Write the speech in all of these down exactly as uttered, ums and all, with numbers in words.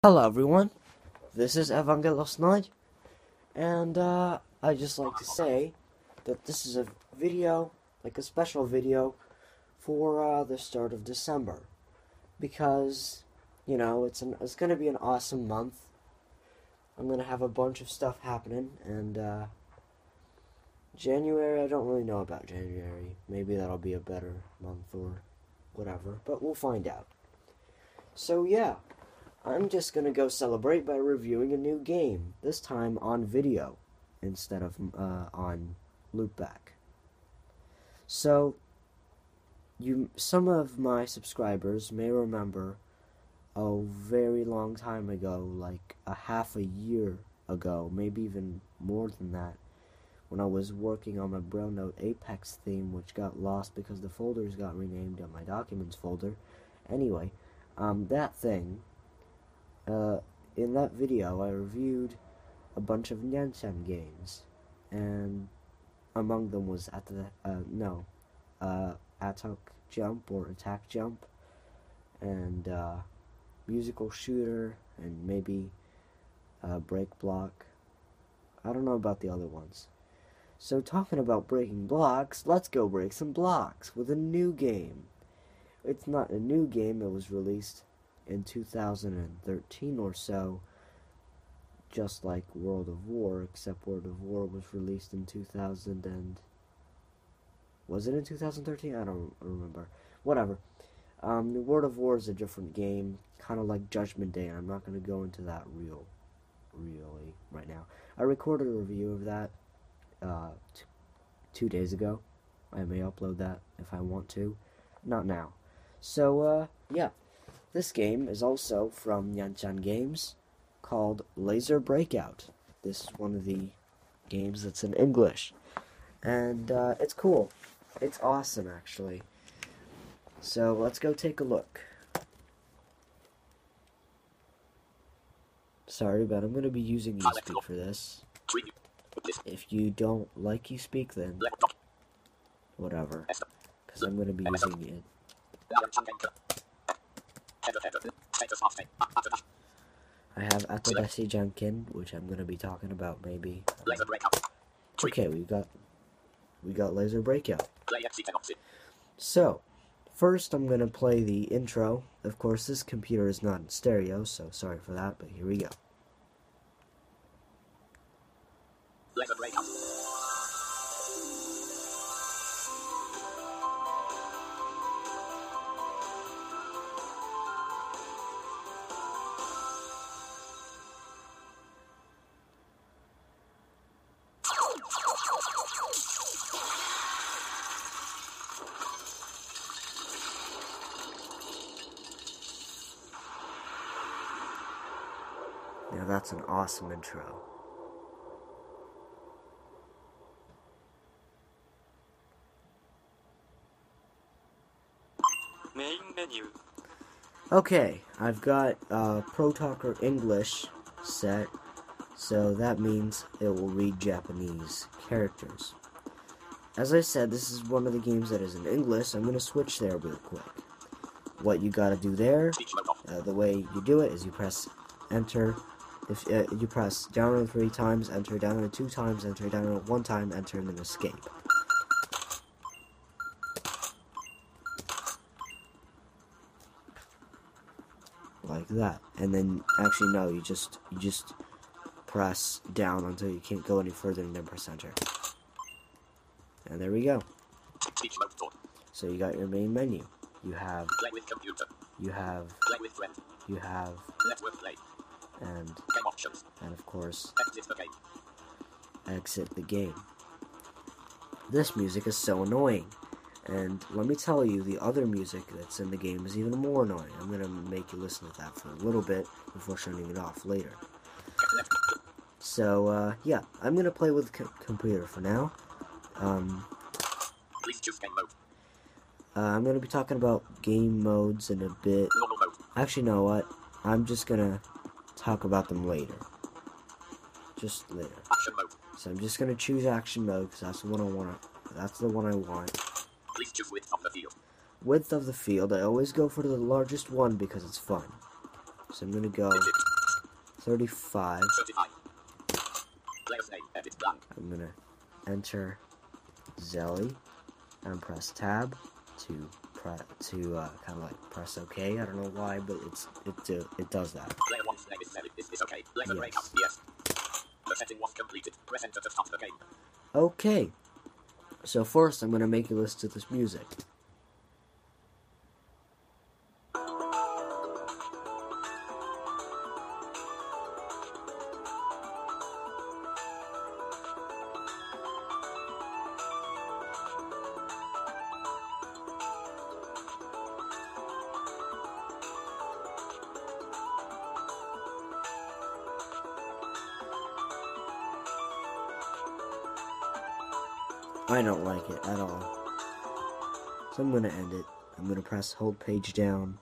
Hello everyone, this is Evangelos Knight, and uh, I just like to say that this is a video, like a special video, for uh, the start of December, because, you know, it's an it's gonna be an awesome month. I'm gonna have a bunch of stuff happening, and uh, January, I don't really know about January. Maybe that'll be a better month or whatever, but we'll find out. So yeah. I'm just gonna go celebrate by reviewing a new game, this time on video, instead of uh, on loopback. So, you, some of my subscribers may remember a very long time ago, like a half a year ago, maybe even more than that, when I was working on my Braille Note Apex theme, which got lost because the folders got renamed on my Documents folder. Anyway, um, that thing... Uh, in that video, I reviewed a bunch of Nyan-chan games, and among them was at the uh, no, uh, Attack Jump or Attack Jump, and uh, Musical Shooter, and maybe uh, Break Block. I don't know about the other ones. So talking about breaking blocks, let's go break some blocks with a new game. It's not a new game; it was released in two thousand thirteen or so, just like World of War, except World of War was released in two thousand and... Was it in two thousand thirteen? I don't remember. Whatever. Um, World of War is a different game, kind of like Judgment Day, and I'm not going to go into that real, really right now. I recorded a review of that uh, t two days ago. I may upload that if I want to. Not now. So, uh, yeah. This game is also from Nyan-chan Games, called Laser Breakout. This is one of the games that's in English. And uh, it's cool. It's awesome, actually. So let's go take a look. Sorry, but I'm going to be using eSpeak for this. If you don't like eSpeak, then whatever. Because I'm going to be using it. I have Atobesi Jankin, which I'm gonna be talking about maybe. Laser Breakout. Okay, we got we got Laser Breakout. So, first I'm gonna play the intro. Of course, this computer is not in stereo, so sorry for that, but here we go. Laser Breakout. Now that's an awesome intro. Main menu. Okay, I've got uh, Pro Talker English set, so that means it will read Japanese characters. As I said, this is one of the games that is in English. I'm going to switch there real quick. What you gotta do there, uh, the way you do it is you press enter. If uh, you press down arrow three times, enter, down arrow two times, enter, down arrow one time, enter, and then escape. Like that. And then, actually no, you just, you just press down until you can't go any further and then press enter. And there we go. So you got your main menu. You have, Play with computer. you have, Play with friend. you have, Network play. and, Game options. and of course, Exit the game. exit the game. This music is so annoying. And let me tell you, the other music that's in the game is even more annoying. I'm going to make you listen to that for a little bit before turning it off later. Left. So, uh, yeah, I'm going to play with the computer for now. Um, Please choose game mode. uh, I'm going to be talking about game modes in a bit. Normal mode. Actually, you know what? I'm just going to talk about them later. Just later. Action mode. So I'm just going to choose action mode because that's the one I want. That's the one I want. Please choose width of the field. Width of the field, I always go for the largest one because it's fun. So I'm gonna go Digit. thirty-five. thirty-five. Player's name, edit blank. I'm gonna enter Zelly and press tab to pre to uh, kind of like press OK. I don't know why, but it's it do, it does that. Player one's name is Mary. Is this okay? Laser Yes. breakout. Yes. The setting was completed. Press enter to start the game. Okay. So first, I'm gonna make you listen to this music. I don't like it at all. So I'm going to end it. I'm going to press hold page down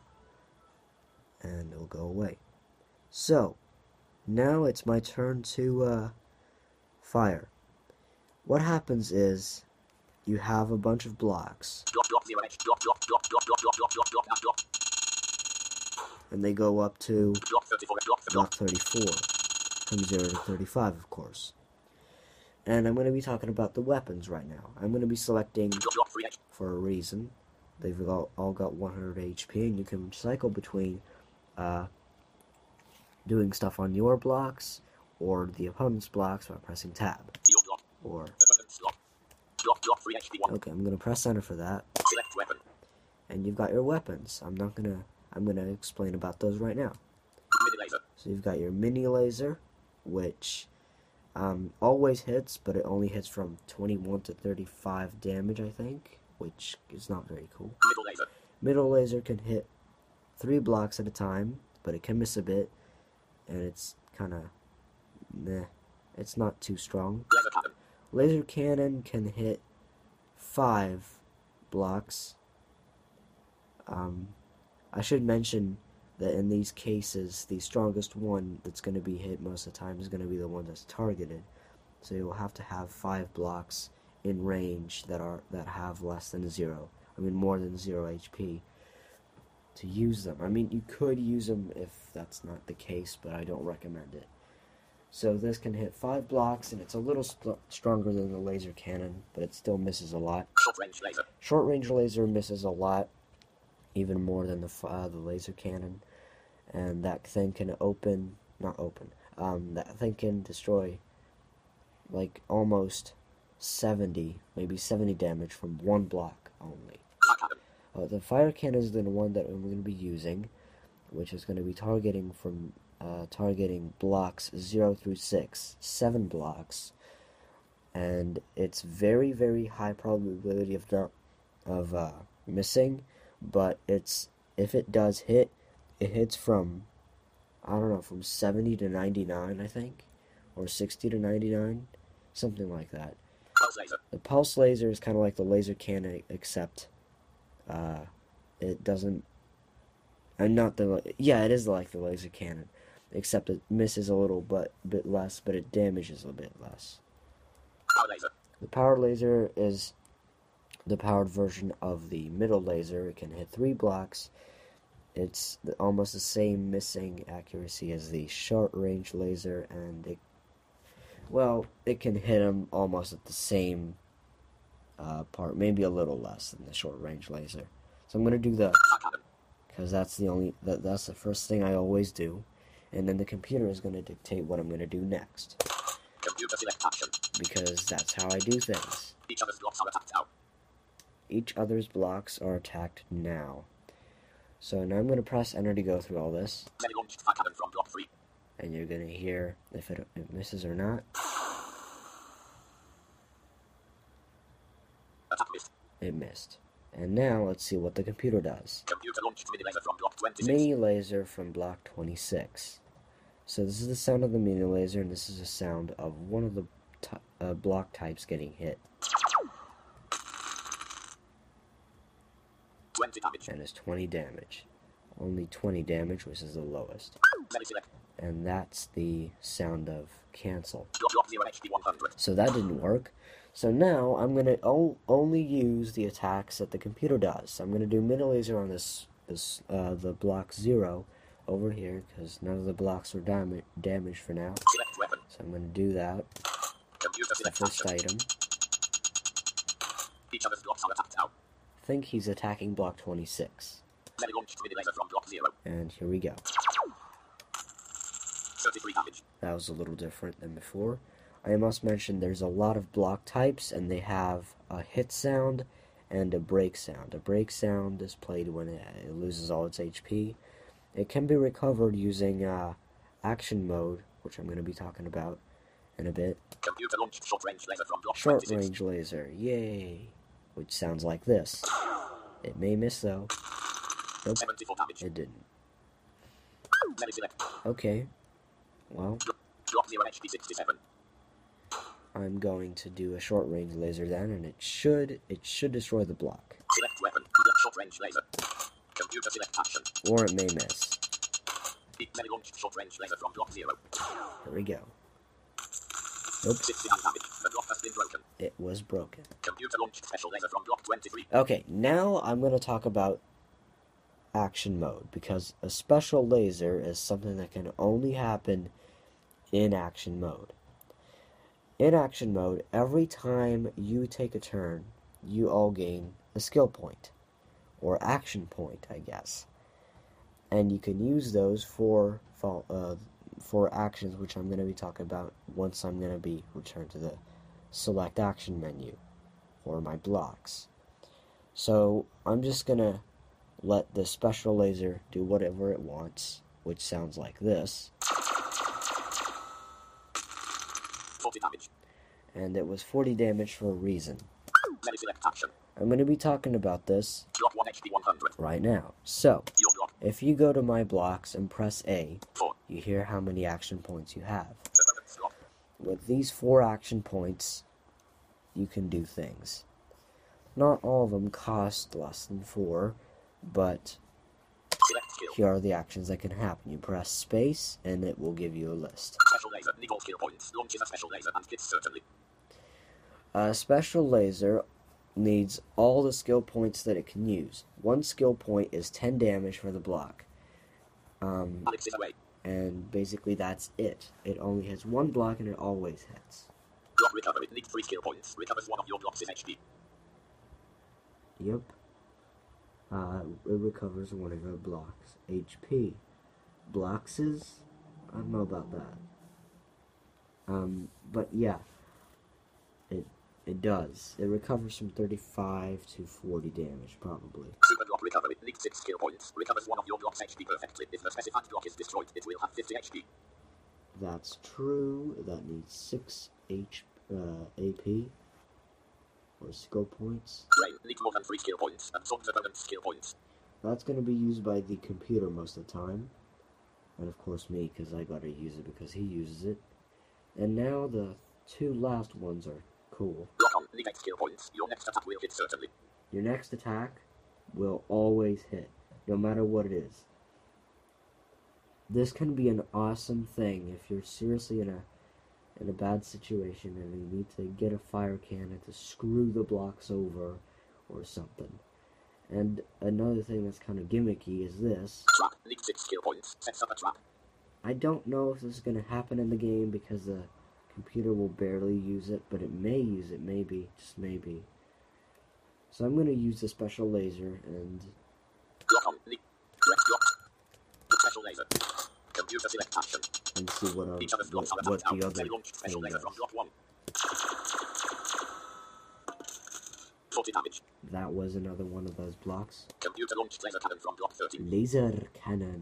and it'll go away. So, now it's my turn to uh, fire. What happens is you have a bunch of blocks Drop, drop, zero, H. Drop, drop, drop, drop, drop, drop, drop, drop, drop, dash, drop. and they go up to Drop thirty-four, drop, block drop. thirty-four from zero to thirty-five, of course. And I'm going to be talking about the weapons right now. I'm going to be selecting Drop, drop, three, H. for a reason. They've all, all got one hundred H P, and you can cycle between uh, doing stuff on your blocks or the opponent's blocks by pressing tab. Your drop. Or, Opponent's drop. Drop, drop, three, H P one. okay, I'm going to press enter for that. Select weapon. And you've got your weapons. I'm not going to, I'm going to explain about those right now. Mini laser. So you've got your mini laser, which um, always hits, but it only hits from twenty-one to thirty-five damage, I think, which is not very cool. Middle laser. Middle laser can hit three blocks at a time, but it can miss a bit, and it's kind of meh. It's not too strong. Laser cannon. Laser cannon can hit five blocks. Um, I should mention that in these cases, the strongest one that's going to be hit most of the time is going to be the one that's targeted. So you'll have to have five blocks in range that are that have less than zero. I mean, more than zero H P to use them. I mean, you could use them if that's not the case, but I don't recommend it. So this can hit five blocks, and it's a little sp stronger than the laser cannon, but it still misses a lot. Short range laser. Short range laser misses a lot, even more than the f- uh, the laser cannon, and that thing can open, not open, um, that thing can destroy like almost seventy, maybe seventy damage from one block only. Fire cannon. Uh, the fire cannon is the one that I'm going to be using, which is going to be targeting from uh, targeting blocks zero through six, seven blocks, and it's very very high probability of not of uh, missing, but it's if it does hit, it hits from I don't know from seventy to ninety-nine, I think, or sixty to ninety-nine, something like that. Pulse laser. The pulse laser is kind of like the laser cannon, except uh, it doesn't. And not the yeah, it is like the laser cannon, except it misses a little, but bit less, but it damages a bit less. Power laser. The power laser is the powered version of the middle laser. It can hit three blocks. It's the, almost the same missing accuracy as the short range laser, and it well, it can hit them almost at the same uh, part, maybe a little less than the short range laser. So I'm gonna do the Fire cannon. because that's the only that that's the first thing I always do, and then the computer is gonna dictate what I'm gonna do next Computer select action. because that's how I do things. Each other's blocks are attacked now. Each other's blocks are attacked now. So now I'm gonna press enter to go through all this, Many launched fire cannon from block three. and you're gonna hear if it, it misses or not. Attack missed. It missed. And now let's see what the computer does. Computer launched mini laser from block twenty-six. Mini laser from block twenty-six. So this is the sound of the mini laser, and this is the sound of one of the t uh, block types getting hit. twenty damage. And it's twenty damage. Only twenty damage, which is the lowest. Many select. And that's the sound of cancel. Drop, drop, zero H P one hundred. So that didn't work. So now I'm gonna o only use the attacks that the computer does. I'm gonna do mini laser on this this uh, the block zero over here because none of the blocks are dam damaged for now. Select weapon. So I'm going to do that. Computer The select first action. item. Each other's blocks are attacked now. I think he's attacking block twenty-six. Many launched mini laser from block zero. And here we go. thirty-three damage. That was a little different than before. I must mention there's a lot of block types, and they have a hit sound and a break sound. A break sound is played when it, it loses all its H P. It can be recovered using uh, action mode, which I'm going to be talking about in a bit. Computer launched short range laser from block Short twenty-six. range laser, yay! Which sounds like this. It may miss though. Nope, seventy-four damage. it didn't. Many select. Okay, well, Block zero H P sixty-seven. I'm going to do a short range laser then, and it should it should destroy the block, Select weapon. Short range laser. Computer select action. or it may miss. Many launched short range laser from block zero. Here we go. Nope, sixty-nine damage. The block has been broken. it was broken. Computer launched special laser from block twenty-three. Okay, now I'm going to talk about action mode, because a special laser is something that can only happen in action mode. In action mode, every time you take a turn, you all gain a skill point, or action point, I guess. And you can use those for uh, for actions, which I'm going to be talking about once I'm going to be returned to the select action menu for my blocks. So I'm just going to let the special laser do whatever it wants, which sounds like this. forty damage. And it was forty damage for a reason. Many select action. I'm going to be talking about this Block one H P one hundred. right now. So, Your block. if you go to my blocks and press A, four. you hear how many action points you have. Opponent's block. With these four action points, you can do things. Not all of them cost less than four, but Select skill. here are the actions that can happen. You press space, and it will give you a list. Special laser. Need all skill points. Launches a special laser and hits certainly. A special laser needs all the skill points that it can use. One skill point is ten damage for the block. Um, Alex is away. and basically that's it. It only hits one block and it always hits. Block recovery. Need three skill points. Recovers one of your blocks' H P. Yep. Uh, it recovers one of your blocks' H P. Blocks is? I don't know about that. Um, but yeah. It it does. It recovers from thirty-five to forty damage, probably. Super block recovery. Need six skill points. Recovers one of your blocks' H P perfectly. If the specified block is destroyed, it will have fifty H P. That's true. That needs six H uh, A P. Or skill points. Rain. Need more than three skill points. Absorbs opponent's skill points. That's going to be used by the computer most of the time. And of course me, because I got to use it because he uses it. And now the two last ones are cool. Block on. Need eight skill points. Your next attack will hit certainly. Your next attack will always hit, no matter what it is. This can be an awesome thing if you're seriously in a in a bad situation and you need to get a fire cannon to screw the blocks over or something. And another thing that's kind of gimmicky is this. Trap. Need six skill points. Sets up a trap. I don't know if this is going to happen in the game because the computer will barely use it, but it may use it, maybe, just maybe. So I'm going to use the special laser and Block on. Need. Red block. Special laser. Computer select action. and see what, our, Each other's what, blocks are what attacked the out. other They launched special thing laser from does. block one. forty damage. That was another one of those blocks. Computer launched laser cannon from block thirty. Laser cannon.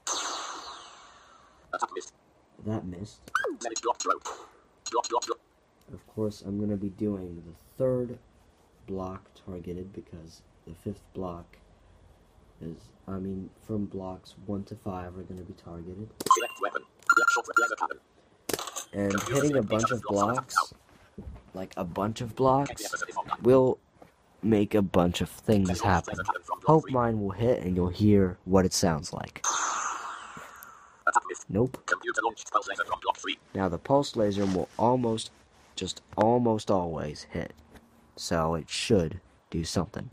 Attack missed. That missed. Medic block throw. Block, block, block. Of course, I'm going to be doing the third block targeted because the fifth block is, I mean, from blocks one to five are going to be targeted. Select weapon. Black short laser cannon. And hitting a bunch of blocks, like a bunch of blocks, X F thirty-four gun. will make a bunch of things happen. Laser cannon from block Hope three. mine will hit and you'll hear what it sounds like. Attack missed. Nope. Computer launched pulse laser from block three. Now the pulse laser will almost, just almost always hit. So it should do something.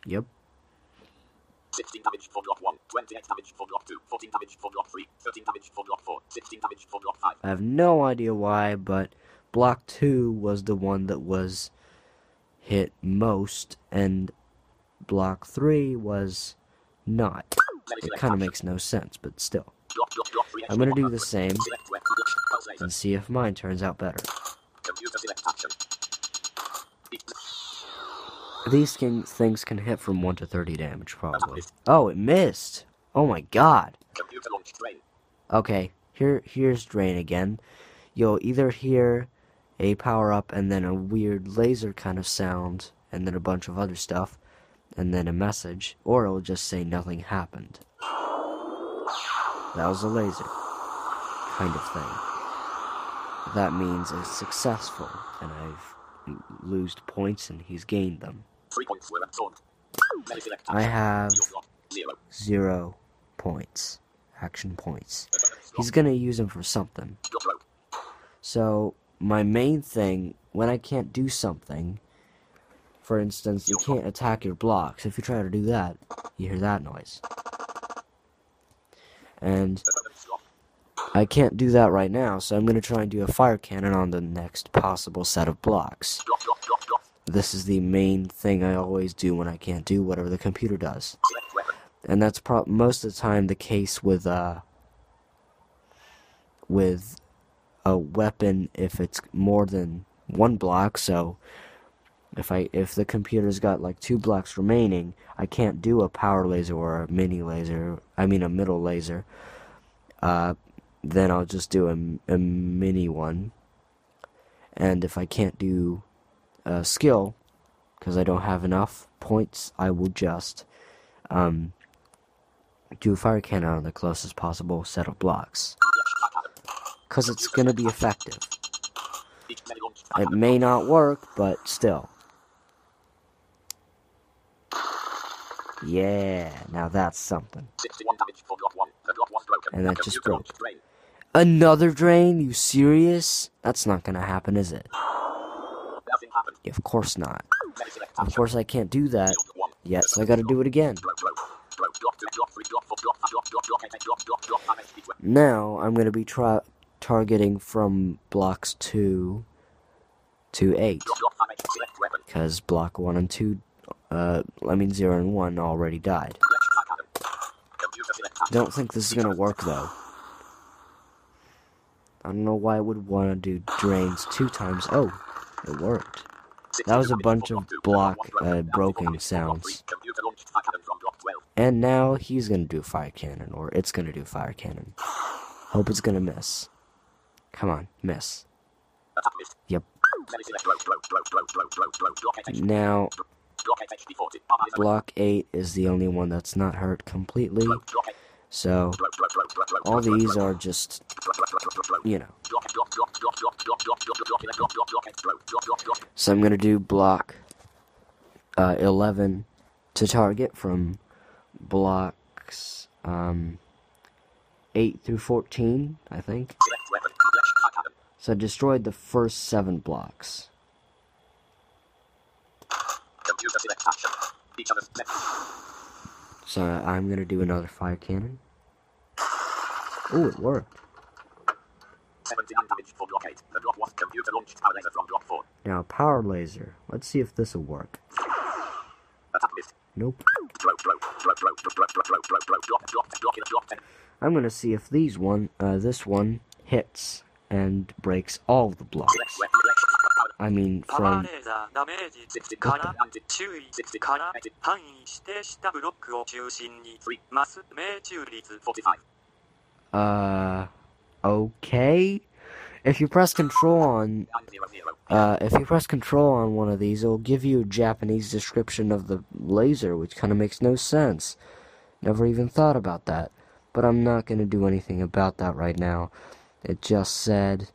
Yep. sixteen damage for block one, twenty-eight damage for block two, fourteen damage for block three, thirteen damage for block four, sixteen damage for block five. I have no idea why, but block two was the one that was hit most, and block three was not. It kind of makes no sense, but still. I'm going to do the same and see if mine turns out better. These king things can hit from one to thirty damage, probably. Oh, it missed! Oh my god! Okay, here, here's Drain again. You'll either hear a power-up and then a weird laser kind of sound, and then a bunch of other stuff, and then a message, or it'll just say nothing happened. That was a laser kind of thing. That means it's successful, and I've lost points and he's gained them. I have zero points, action points. He's gonna use them for something. So, my main thing, when I can't do something, for instance, you can't attack your blocks. If you try to do that, you hear that noise. And I can't do that right now, so I'm going to try and do a fire cannon on the next possible set of blocks. This is the main thing I always do when I can't do whatever the computer does. And that's pro most of the time the case with, uh, with a weapon if it's more than one block, so if I if the computer's got like two blocks remaining, I can't do a power laser or a mini laser, I mean a middle laser. Uh, then I'll just do a, a mini one. And if I can't do a skill, because I don't have enough points, I will just um, do a fire cannon on the closest possible set of blocks. Because it's going to be effective. It may not work, but still. Yeah, now that's something. And that just broke. Another drain? You serious? That's not gonna happen, is it? Yeah, of course not. Of course I can't do that yet, so I gotta do it again. Now, I'm gonna be tra targeting from blocks two to eight. Because block one and two, uh, I mean zero and one already died. Don't think this is gonna work though. I don't know why I would want to do drains two times. Oh, it worked. That was a bunch of block uh, broken sounds. And now he's gonna do fire cannon, or it's gonna do fire cannon. Hope it's gonna miss. Come on, miss. Yep. Now, block eight is the only one that's not hurt completely. So, all these are just, you know. So I'm going to do block uh, eleven to target from blocks um, eight through fourteen, I think. So I destroyed the first seven blocks. So I'm going to do another fire cannon. Oh, it worked. seventy-nine damage for block eight. The block was computer launched power laser from block four. Now, power laser. Let's see if this will work. Attack missed. Nope. I'm gonna see if these one, uh, this one hits and breaks all the blocks. I mean, from Uh, okay. If you press control on, uh, if you press control on one of these, it'll give you a Japanese description of the laser, which kind of makes no sense. Never even thought about that. But I'm not gonna do anything about that right now. It just said,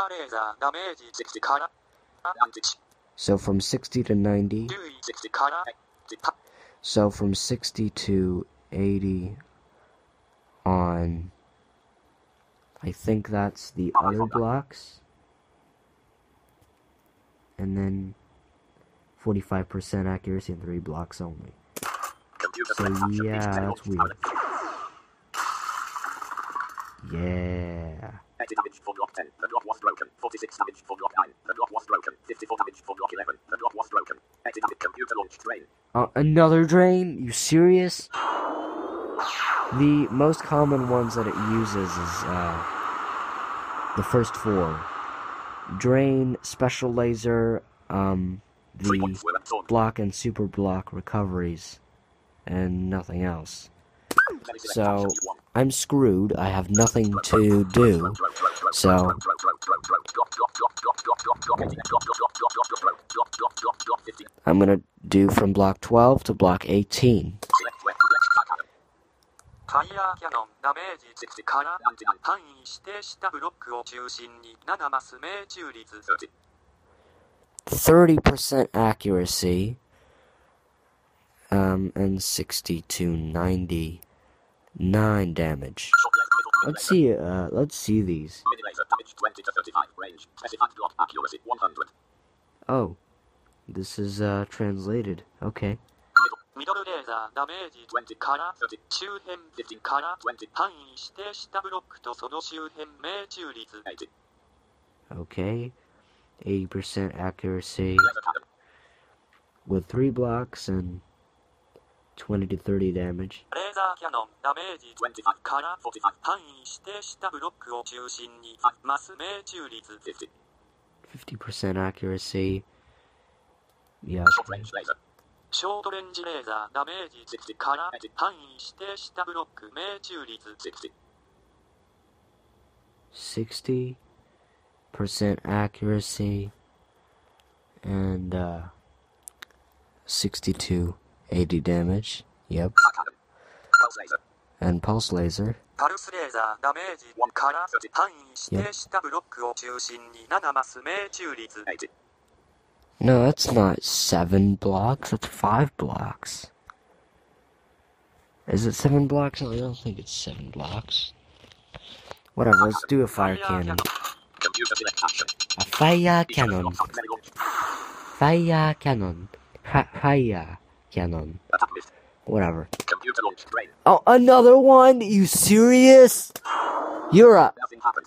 so from sixty to ninety, so from sixty to eighty on, I think that's the other blocks, and then forty-five percent accuracy in three blocks only. Computer So select action. yeah, Very that's launch weird. power. Yeah. eighty damage for block ten. The block was broken. forty-six damage for block nine. The block was broken. fifty-four damage for block eleven. The block was broken. eighty damage. Computer launch drain. Uh, another drain? You serious? The most common ones that it uses is uh, the first four. Drain, special laser, um, Three the points were absorbed. block and super block recoveries, and nothing else. Very select So, action. One. I'm screwed. I have nothing to do. So, I'm gonna do from block twelve to block eighteen. ファイヤーキャノンダメージから範囲指定したブロックを中心にななマス命中率 thirty percent accuracy, um, and sixty to ninety-nine damage. Let's see, uh, let's see these. Mini laser damage twenty to thirty-five. Range specified block accuracy one hundred. Oh, this is, uh, translated. Okay. ミドルレーザーダメージから周辺から範囲指定したブロックとその周辺命中率 Okay. eighty percent accuracy Laser cannon. with three blocks and twenty to thirty damage. レーザーキャノンダメージ twenty-five. から forty-five. 範囲指定したブロックを中心にマス命中率 fifty. fifty percent accuracy. Yeah. Short range laser. ショートレンジレーザーダメージから範囲指定したブロック命中率 sixty. sixty percent accuracy and uh sixty-two eighty damage. Yep. Cannon. Pulse laser. And pulse laser. パルスレーザーダメージから範囲指定したブロックを中心にななマス命中率 eighty. No, that's not seven blocks. That's five blocks. Is it seven blocks? I don't think it's seven blocks. Whatever, let's do a fire cannon. Computer select action. A fire cannon. Very launch. Fire cannon. Ha- fire cannon. Attack missed. Whatever. Computer launch drain. Oh, another one? You serious? You're a... Nothing happened.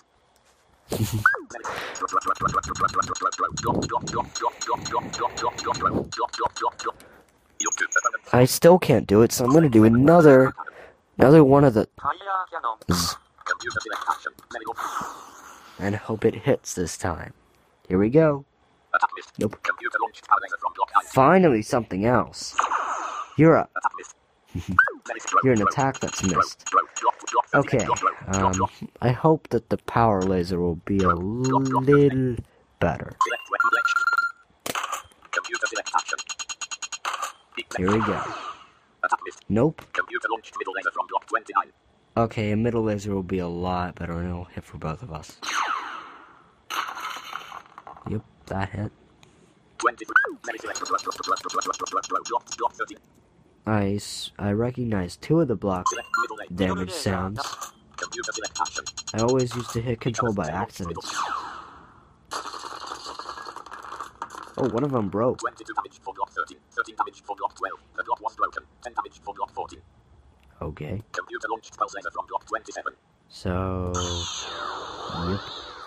I still can't do it, so I'm gonna do another... Another one of the... ファイヤーキャノン Computer select action. Very launch. And hope it hits this time. Here we go. Attack missed. Nope. Computer launched power laser from block nine. Finally something else. You're a... Attack missed. You're an attack that's missed. Okay, um, I hope that the power laser will be a little better. Select weapon length. Computer select action. Here we go. Attack missed. Nope. Computer launched middle laser from block twenty-nine. Okay, a middle laser will be a lot better and it'll hit for both of us. Yep, that hit. twenty-three. Many select. Block thirteen. I, s- I recognize two of the block Select middle lane. damage sounds. Computer select action. I always used to hit control by accident. Oh, one of them broke. twenty-two damage for block thirteen. thirteen damage for block twelve. The block was broken. ten damage for block fourteen. Okay, Computer launched pulse laser from block twenty-seven. so... Yep.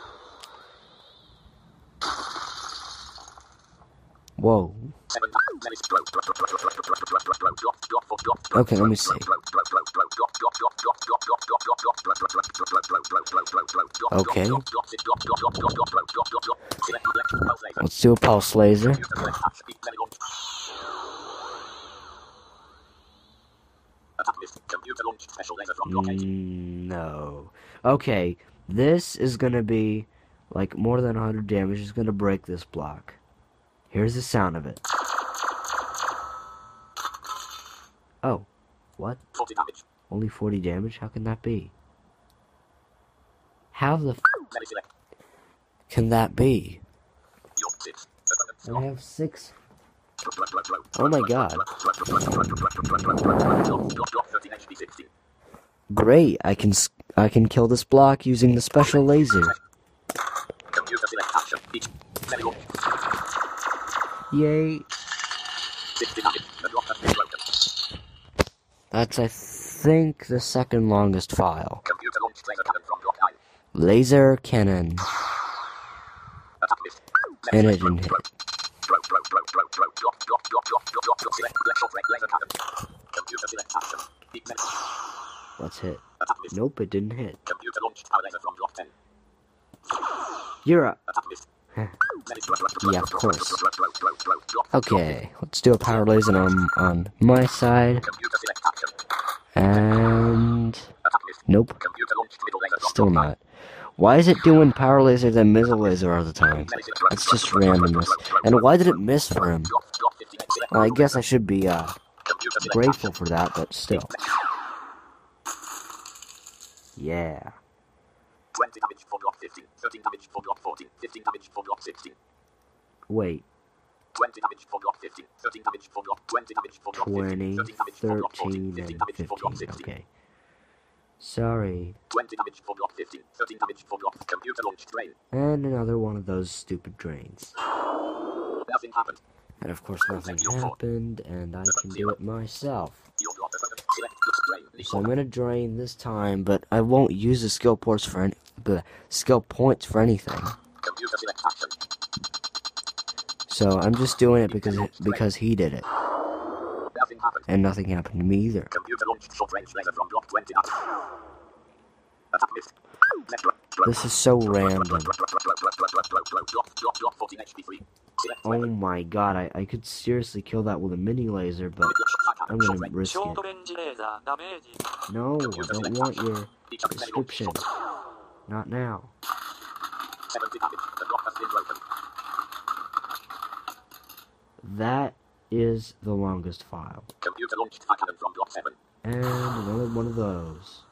Whoa. seven damage. Okay, let me see. Okay. Let's do a pulse laser. Mm, no. Okay, this is gonna be like more than one hundred damage. It's gonna break this block. Here's the sound of it. Oh, what? forty damage. Only forty damage? How can that be? How the f can that be? I have six. Oh my god. Great, I can s- I can kill this block using the special laser. Yay. That's, I think, the second longest file. Computer launched laser cannon from block nine. Laser cannon. Attack missed. And it didn't hit. Throw, throw, throw, throw, throw, drop, drop, drop, drop, drop, drop, drop, select, left, short, right, laser cannon. Computer select action. Deep medic. Let's hit. Attack missed. Nope, it didn't hit. Computer launched power laser from block ten. You're up. Attack missed. Huh. Medic, throw, throw, Yeah, of throw, course. throw, throw, throw, throw, drop, Okay, let's do a power laser on, on my side. computer select action. And... Attack missed. Nope, Computer launched middle laser from still block not. Why is it doing power laser then missile laser all the time? Medic, throw, That's throw, just throw, throw, randomness. throw, throw, And throw, why did it miss for him? drop, drop, fifty, select, Well, I guess I should be, uh, computer select grateful action. for that, but still. Yeah. twenty damage for block fifteen, thirteen damage for block fourteen, fifteen damage for block sixteen, Wait, twenty damage for block fifteen, thirteen damage for block twenty damage for block fifteen, twenty, thirteen damage for block fourteen, thirteen, fifteen and damage for block fifteen. sixteen, Okay. Sorry. twenty damage for block fifteen, thirteen damage for block computer launched drain. And another one of those stupid drains. Nothing happened. And of course nothing happened, and I can do it myself. Your block select drain. So I'm gonna drain this time, but I won't use the skill points for any the skill points for anything. Computer select action. So I'm just doing it because it, because he did it, Nothing happened. and nothing happened to me either. Computer launched short range laser from block twenty. Attack missed. Left, right, right. This is so random. Drop, drop, drop, drop, drop, drop, drop, drop, drop, drop, drop, fourteen H P free. Select Oh weapon. my god, I, I could seriously kill that with a mini laser, but I'm gonna risk ショー it. トレンジレーザーダメージ No, I don't want your description. Not now. seventy damage. The block has been broken. That is the longest file. Computer launched fire cannon from block seven. And another one of those.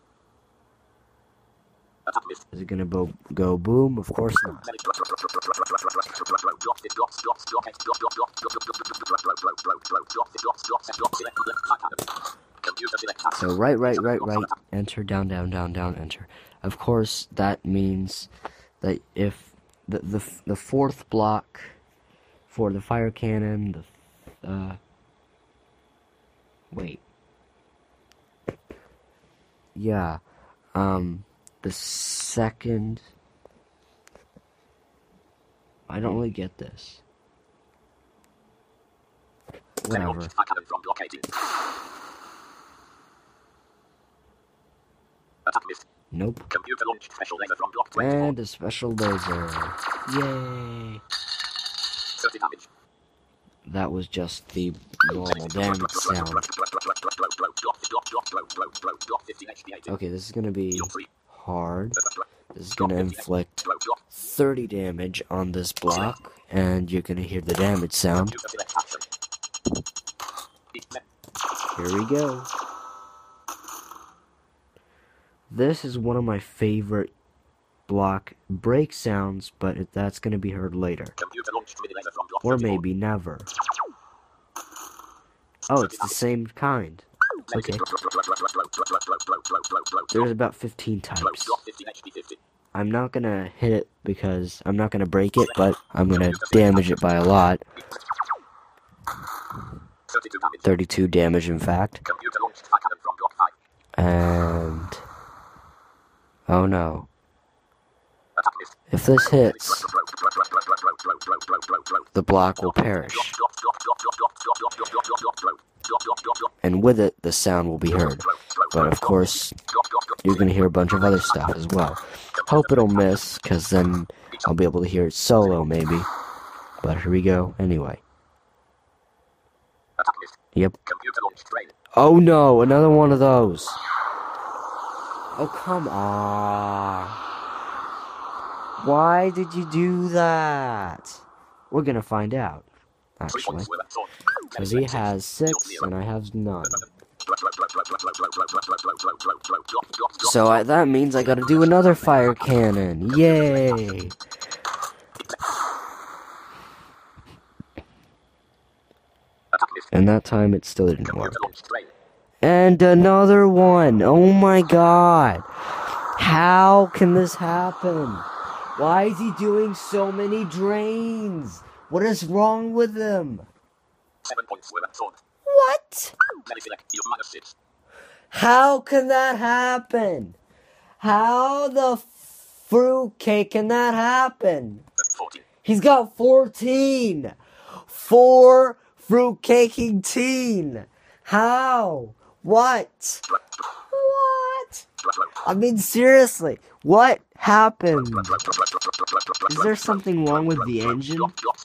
Attack missed. Is it gonna bo go boom? Of course not. Medic drop, drop, drop, drop, drop, drop, drop, drop, drop, drop, drop, it drops, drops, drop, it, drop, drop, drop, drop, drop, drop, drop, drop, drop, drop, drop, drop, drop, it drops, drops, drop, select left fire cannon. Computer select action. So right, right, right, right, enter, down, down, down, down, enter. Of course, that means that if the the, the fourth block for the fire cannon, the uh, wait, yeah, um, the second. I don't really get this. Whatever. Launched fire cannon from block eighteen. Attack missed. Nope. Computer launched special laser from block twenty-four. And a special laser. Yay! thirty damage. That was just the normal damage sound. Okay, this is gonna be hard. This is gonna inflict thirty damage on this block, and you're gonna hear the damage sound. Here we go. This is one of my favorite block break sounds, but it, that's gonna be heard later. Or maybe never. Oh, it's the same kind. Okay. There's about fifteen types. I'm not gonna hit it because I'm not gonna break it, but I'm gonna damage it by a lot. thirty-two damage, in fact. And... oh no. If this hits, the block will perish. And with it, the sound will be heard. But of course, you're going to hear a bunch of other stuff as well. Hope it'll miss, because then I'll be able to hear it solo, maybe. But here we go, anyway. Yep. Oh no, another one of those. Oh, come on. Why did you do that? We're gonna find out, actually. Because he has six, and I have none. So I, that means I gotta do another fire cannon. Yay! And that time it still didn't work. And another one! Oh my god! How can this happen? Why is he doing so many drains? What is wrong with him? What? Many select you minus six. How can that happen? How the fruitcake can that happen? fourteen. He's got fourteen. Four fruitcaking teen. How? What? What? I mean, seriously, what happened? Is there something wrong with the engine?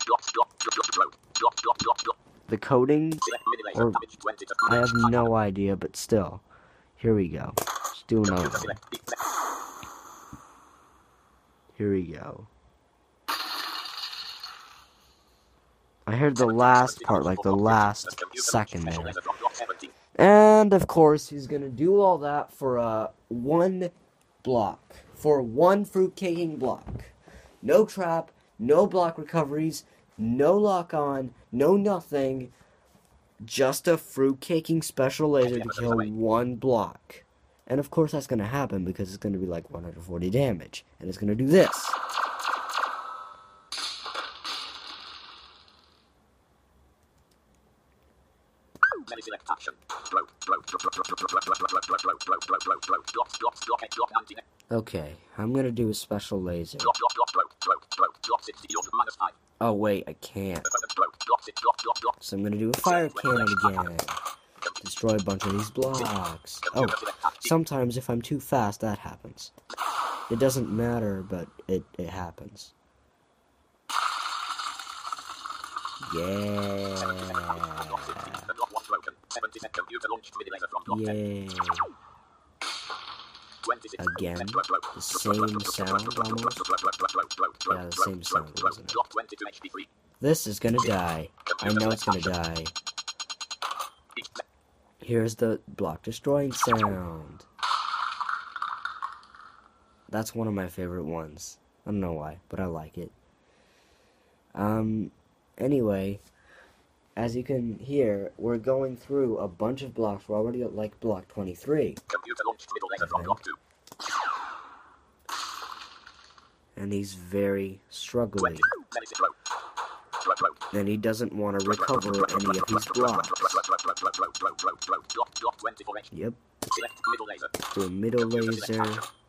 The coding? Or I have no idea, but still. Here we go. Let's do another one. Here we go. I heard the last part, like the last second there. And, of course, he's gonna do all that for uh, one block. For one fruitcaking block. No trap, no block recoveries, no lock-on, no nothing. Just a fruitcaking special laser to kill one block. And, of course, that's gonna happen because it's gonna be like one hundred forty damage. And it's gonna do this. Okay, I'm gonna do a special laser. Oh wait, I can't. So I'm gonna do a fire cannon again. Destroy a bunch of these blocks. Oh, sometimes if I'm too fast, that happens. It doesn't matter, but it, it happens. Yeah. Yay. Again, the same sound almost. Yeah, the same sound, wasn't it? This is gonna die. I know it's gonna die. Here's the block destroying sound. That's one of my favorite ones. I don't know why, but I like it. Um, anyway, as you can hear, we're going through a bunch of blocks. We're already at, like, block twenty-three. Okay. And he's very struggling. And he doesn't want to recover any of his blocks. Yep. Do a middle laser.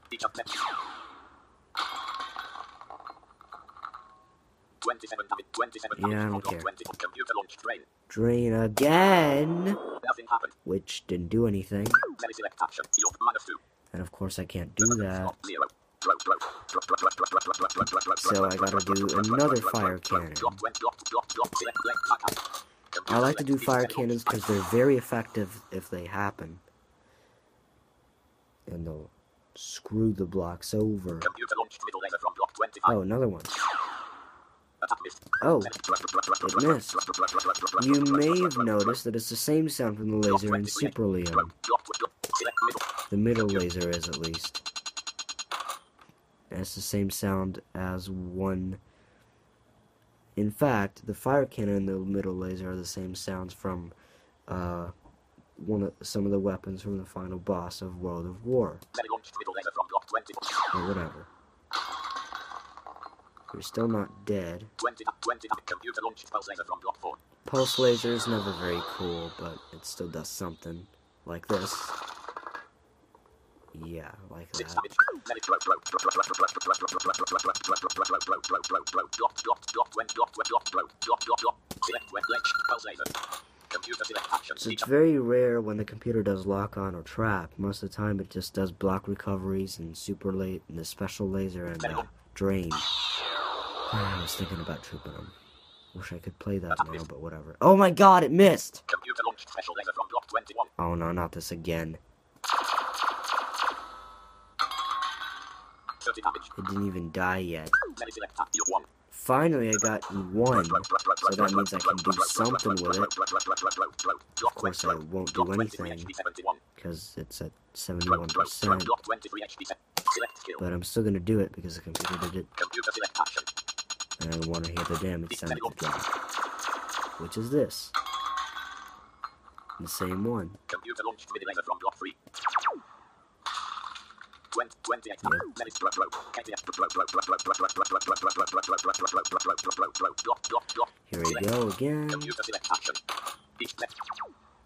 Yeah, I don't care. Drain again, which didn't do anything. And of course I can't do that. So I gotta do another fire cannon. I like to do fire cannons because they're very effective if they happen. And they'll screw the blocks over. Oh, another one. Oh, it missed. You may have noticed that it's the same sound from the laser in Super Leon. The middle laser is, at least. And it's the same sound as one. In fact, the fire cannon and the middle laser are the same sounds from uh, one of some of the weapons from the final boss of World of War. Or whatever. You're still not dead. Pulse laser is never very cool, but it still does something. Like this. Yeah, like that. So it's very rare when the computer does lock on or trap. Most of the time it just does block recoveries and super late and the special laser and uh, drain. I was thinking about trooping him. Wish I could play that now, but whatever. Oh my god, it missed! Oh no, not this again. It didn't even die yet. Finally, I got one, so that means I can do something with it. Of course, I won't do anything, because it's at seventy-one percent. But I'm still gonna do it, because the computer did it. And I want to hear the damage sound again. Which is this. The same one. Yep. Here we go again.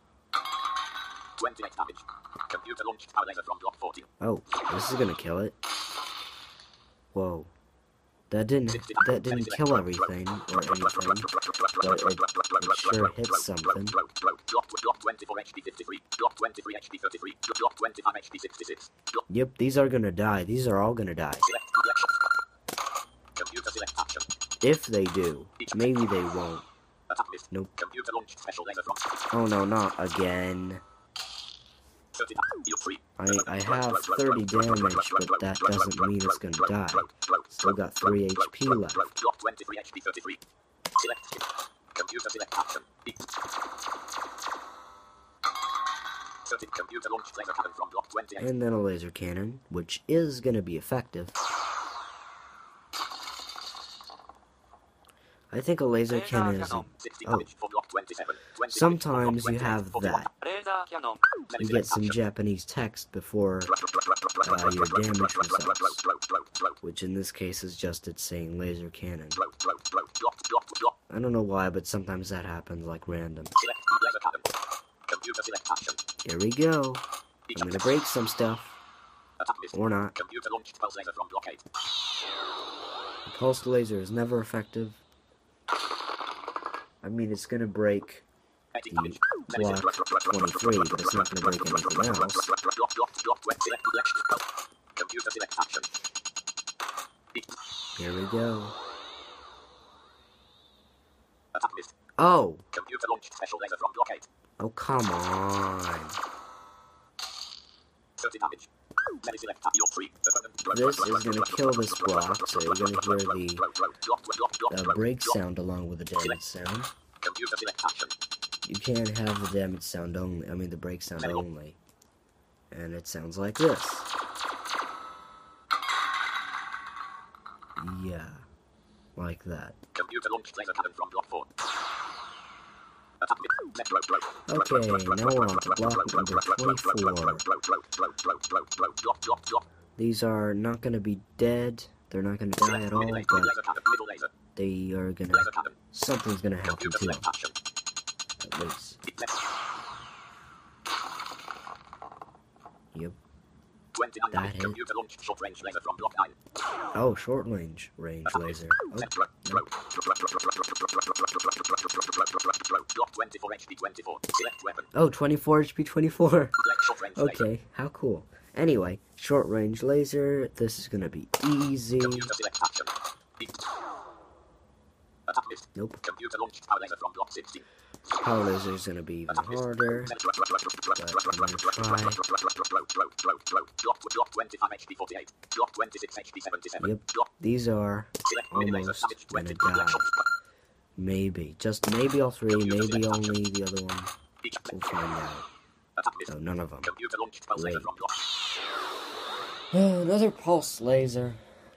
twenty-eight damage. Computer launched power laser from block fourteen. Oh, this is gonna kill it. Whoa. That didn't that didn't kill everything or anything, but it, it sure hit something. twenty-four H P fifty-three. twenty-three H P thirty-three. twenty-five H P sixty-six. Yep, these are gonna die. These are all gonna die. Computer select action. If they do. Maybe they won't. Attack missed. Nope. Computer launched special laser from. Oh no, not again. thirty. You're free. I, I have thirty damage, but that doesn't mean it's gonna die. Still got three H P left. twenty-three H P thirty-three. Select. Computer select action. thirty. Computer launched laser cannon from block twenty-eight. And then a laser cannon, which is gonna be effective. I think a laser cannon is... Oh. Sometimes you have that. You get some Japanese text before uh, your damage results, which in this case is just it saying laser cannon. I don't know why, but sometimes that happens like random. Here we go. I'm gonna break some stuff. Or not. The pulsed laser is never effective. I mean, it's gonna break the block twenty-three, but it's not gonna break anything else. Here we go. Oh! Oh, come on. This is gonna kill this block, so you're gonna hear the uh, break sound along with the damage sound. You can't have the damage sound only, I mean the break sound only. And it sounds like this. Yeah. Like that. Okay, now we're on to block number twenty-four. These are not going to be dead. They're not going to die at all, but they are going to... Something's going to happen to them. At least. Yep. That hit. Oh, short range range laser. Oh, no. Oh, twenty-four H P twenty-four. Okay, how cool. Anyway, short range laser. This is gonna be easy. Nope. Power laser is gonna be even harder. But I'm gonna try. Yep. These are almost gonna die. Maybe. Just maybe all three, maybe only the other one. We'll find out. No, none of them. Great. Oh, another pulse laser.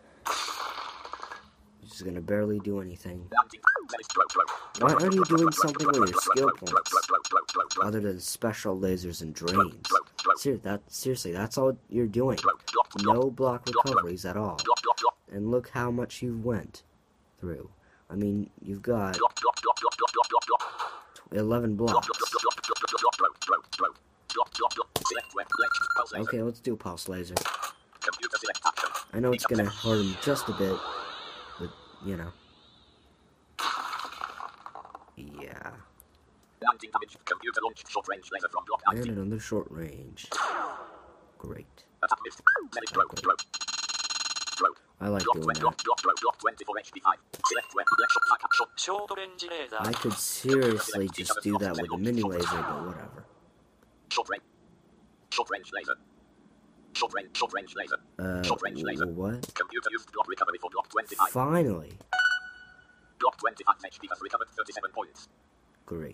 This is gonna barely do anything. Why aren't you doing something with your skill points? Other than special lasers and drains. Ser that, seriously, that's all you're doing. No block recoveries at all. And look how much you went through. I mean, you've got eleven blocks. Okay, let's do pulse laser. I know it's gonna hurt him just a bit, but, you know. Yeah. And another short range. Great. I like doing that. I could seriously just do that with a mini laser, but whatever. Short range. Short range laser. Short range. Short range laser. Uh, short range laser. What? Computer used block recovery for block twenty-five. Finally. Block twenty-five H P has recovered thirty-seven points. Great.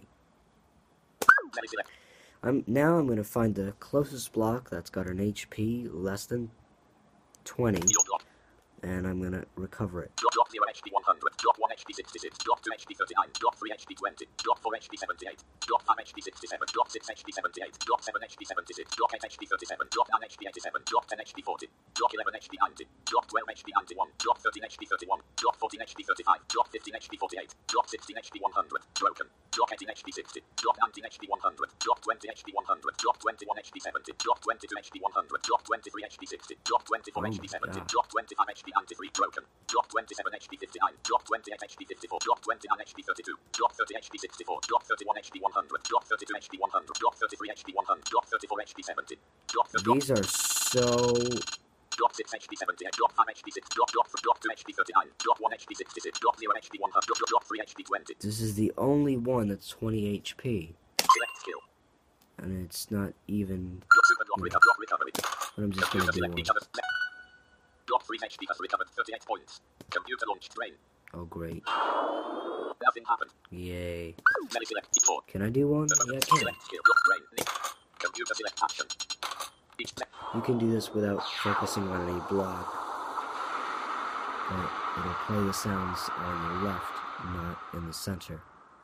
I'm now I'm gonna find the closest block that's got an H P less than twenty, and I'm gonna recover it. Drop, drop zero H P one hundred. Drop one H P sixty-six. Drop two H P thirty-nine. Drop three H P twenty. Drop four H P seventy-eight. Drop five H P sixty-seven. Drop six H P seventy-eight. Drop seven H P seventy-six. Drop eight H P thirty-seven. Drop nine H P eighty-seven. Drop ten H P forty. Drop eleven H P ninety. Drop twelve H P ninety-one. Drop thirteen H P thirty-one. Drop fourteen H P thirty-five. Drop fifteen H P forty-eight. Drop sixteen H P one hundred. Broken. Drop eighteen H P sixty. Drop nineteen H P one hundred. Drop twenty H P one hundred. Drop twenty-one H P seventy. Drop twenty-two H P one hundred. Drop twenty-three H P sixty. Drop twenty-four Oh H P my seventy. God. Drop twenty-five H P ninety-three. Broken. Drop twenty-seven H P fifty-nine. Drop twenty-eight H P fifty-four. Drop twenty-nine H P thirty-two. Drop thirty H P sixty-four. Drop thirty-one H P one hundred. Drop thirty-two H P one hundred. Drop thirty-three H P one hundred. Drop thirty-four H P seventy. Drop thirty. These are so... Drop six H P seventy-eight. Drop five H P six. Drop drop drop two H P thirty-nine. Drop one H P sixty-six. Drop zero H P one hundred. Drop, drop three H P twenty. This is the only one that's twenty H P. Select skill. And it's not even... Drop super drop recover. Drop recovery. But I'm just gonna Computer do select one. each other's. Drop three H P has recovered thirty-eight points. Computer launched train. Oh, great. Nothing happened. Yay. Many select four. Can I do one? Yeah, I can. Select skill. Drop train. Link. Computer select action. Each step. You can do this without focusing on any block. But it'll play the sounds on the left, not in the center.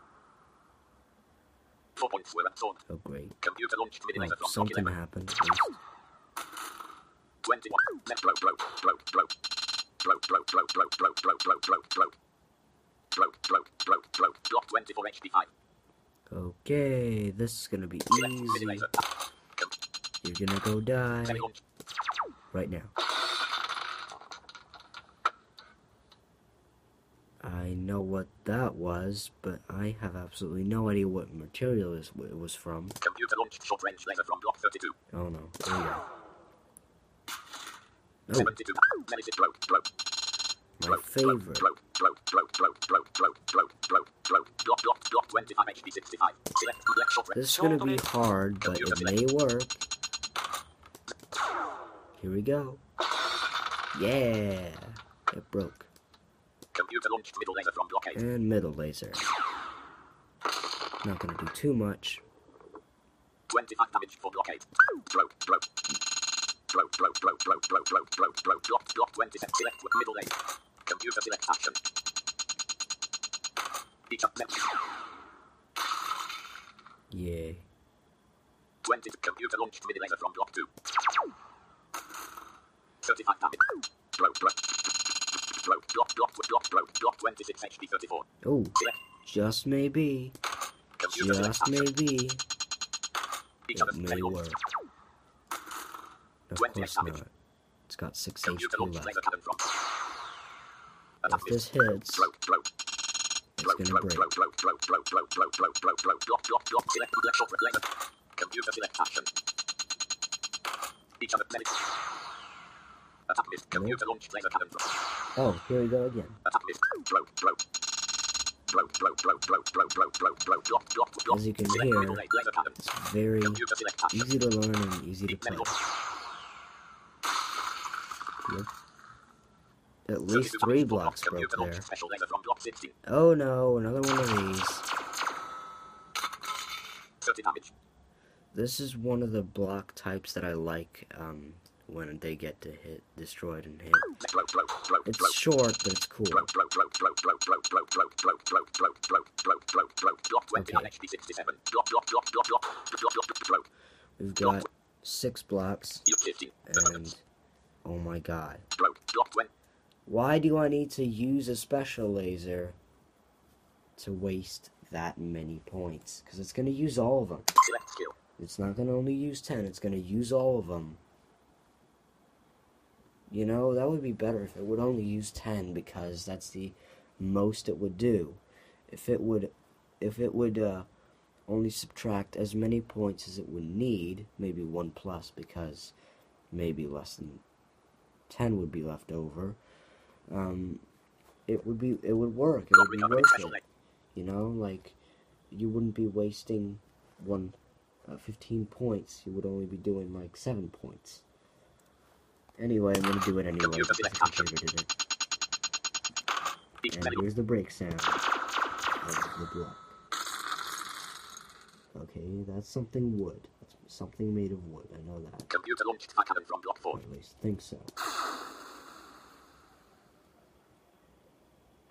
Four points were absorbed. Oh, great. Computer launched mini Well, laser from block something eleven. happened. At least. twenty-one. Left blow blow blow blow. Blow blow blow blow blow blow blow blow blow. Blow blow blow blow. Drop twenty-four H P five. Okay, this is gonna be Select mini easy. laser. You're gonna go die Semi launch. right now. I know what that was, but I have absolutely no idea what material is, it was from. Computer launched short range laser from block thirty-two. Oh no, there we go. Oh, seventy-two. Many blow blow. my favorite. Blow blow blow blow blow blow blow blow blow. Drop drop drop twenty-five H P sixty-five. Select select short range. This is gonna be hard, but it may work. Here we go. Yeah, it broke. Computer launched middle laser from block eight. And middle laser. Not gonna do too much. twenty-five damage for block eight. Blow blow. Blow blow blow blow blow blow blow blow. Drop drop twenty-seven. Select middle laser. Computer select action. Each up left. Yay. twenty. Computer launched mini laser from block two. thirty-five damage. Blow blow. Blow drop drop drop blow drop twenty-six H P thirty-four. Oh, Select. just maybe. Computer select Just action. maybe. Each It other's may very work. launched. Of twenty course damage. not. It's got six H Computer P launched left. laser cannon from. If this hits, Blow blow. it's Blow gonna blow break. blow blow blow blow blow blow blow blow blow. Drop drop drop. Select select short laser. Computer select action. Each other medic. Attack missed. Computer launched laser cannon from. Oh, here we go again. Attack missed. Blow blow. Blow blow blow blow blow blow blow blow. Drop drop drop. As you can Select hear, middle laser laser cannon. It's very Computer select action. easy to learn and easy to Deep metal. play. Yep. At least three blocks broke Computer there. launched special laser from block sixteen. Oh no, another one of these. thirty damage. This is one of the block types that I like um, when they get to hit, destroyed and hit. Blow blow blow blow. It's short, but it's cool. Blow blow blow blow blow blow blow blow blow blow blow blow blow blow blow. Drop twenty-nine Okay. H P sixty-seven. Drop drop drop drop drop drop drop drop. Blow. We've got six blocks, You fifteen. and oh my god. Blow. Drop twenty. Why do I need to use a special laser to waste that many points? Because it's going to use all of them. Select skill. It's not going to only use ten, it's going to use all of them. You know, that would be better if it would only use ten, because that's the most it would do. If it would, if it would uh, only subtract as many points as it would need, maybe one plus, because maybe less than ten would be left over, um, it would be, it would work, it would be Recovery worth special it. laser. You know, like, you wouldn't be wasting one, uh, fifteen points, you would only be doing like seven points. Anyway, I'm gonna do it anyway, because the computer did it. Each And medical. here's the break sound of the block. Okay, that's something wood. That's something made of wood, I know that. Computer launched fire cannon from block Or four. at least think so.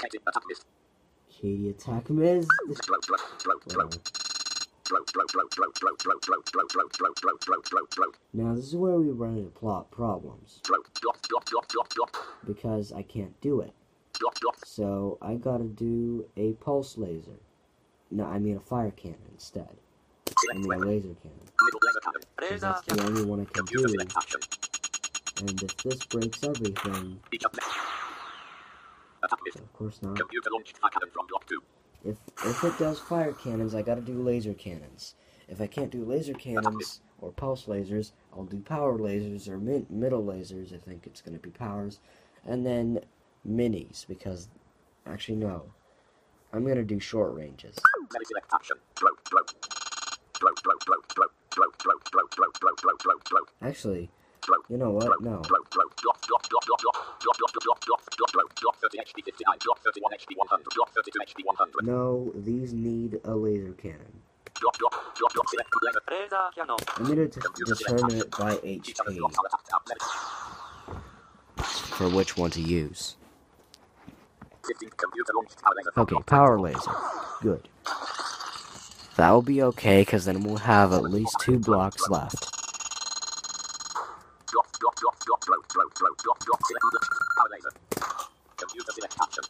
Katie attack list. Katie attack miss. Slow, slow, slow, slow. Well, Slow, slow, slow, slow, slow, slow, slow, slow, slow, slow, slow, slow, slow, slow. now this is where we run into plot problems. Slow, drop, drop, drop, drop, drop, Because I can't do it. drop, drop. So I gotta do a pulse laser. No, I mean a fire cannon instead. I Select mean a weapon. laser cannon. Middle laser cannon. レー 'Cause ザー that's キャ the ノン only one I can Computer do. select action. And if this breaks everything, Each of attack list. of course not. Computer launched fire cannon from drop two. If if it does fire cannons, I gotta do laser cannons. If I can't do laser cannons or pulse lasers, I'll do power lasers or mid middle lasers. I think it's gonna be powers, and then minis because actually no, I'm gonna do short ranges. Melee select action. Slow, slow. Slow, slow, slow, slow, slow, slow, slow, slow, slow, slow, slow, slow. Actually, Slow. you know what? No. Slow, slow, drop, drop, drop, drop, drop, drop, drop, drop, drop, drop, slow, drop thirty H P fifty-nine, drop thirty-one H P one hundred, drop thirty-two H P one hundred, No, these need a laser cannon. drop, drop, drop, drop, select laser. レーザーキャノン I'm gonna t- determine it by H Each other P drops are attacked out. Melee. for which one to use. fifteen computer launched power laser from Okay, drop power laser. Good. That will be okay, because then we'll have at least two blocks left. Drop, drop, drop, drop, slow, slow, slow, drop, drop, select power laser. Computer select action.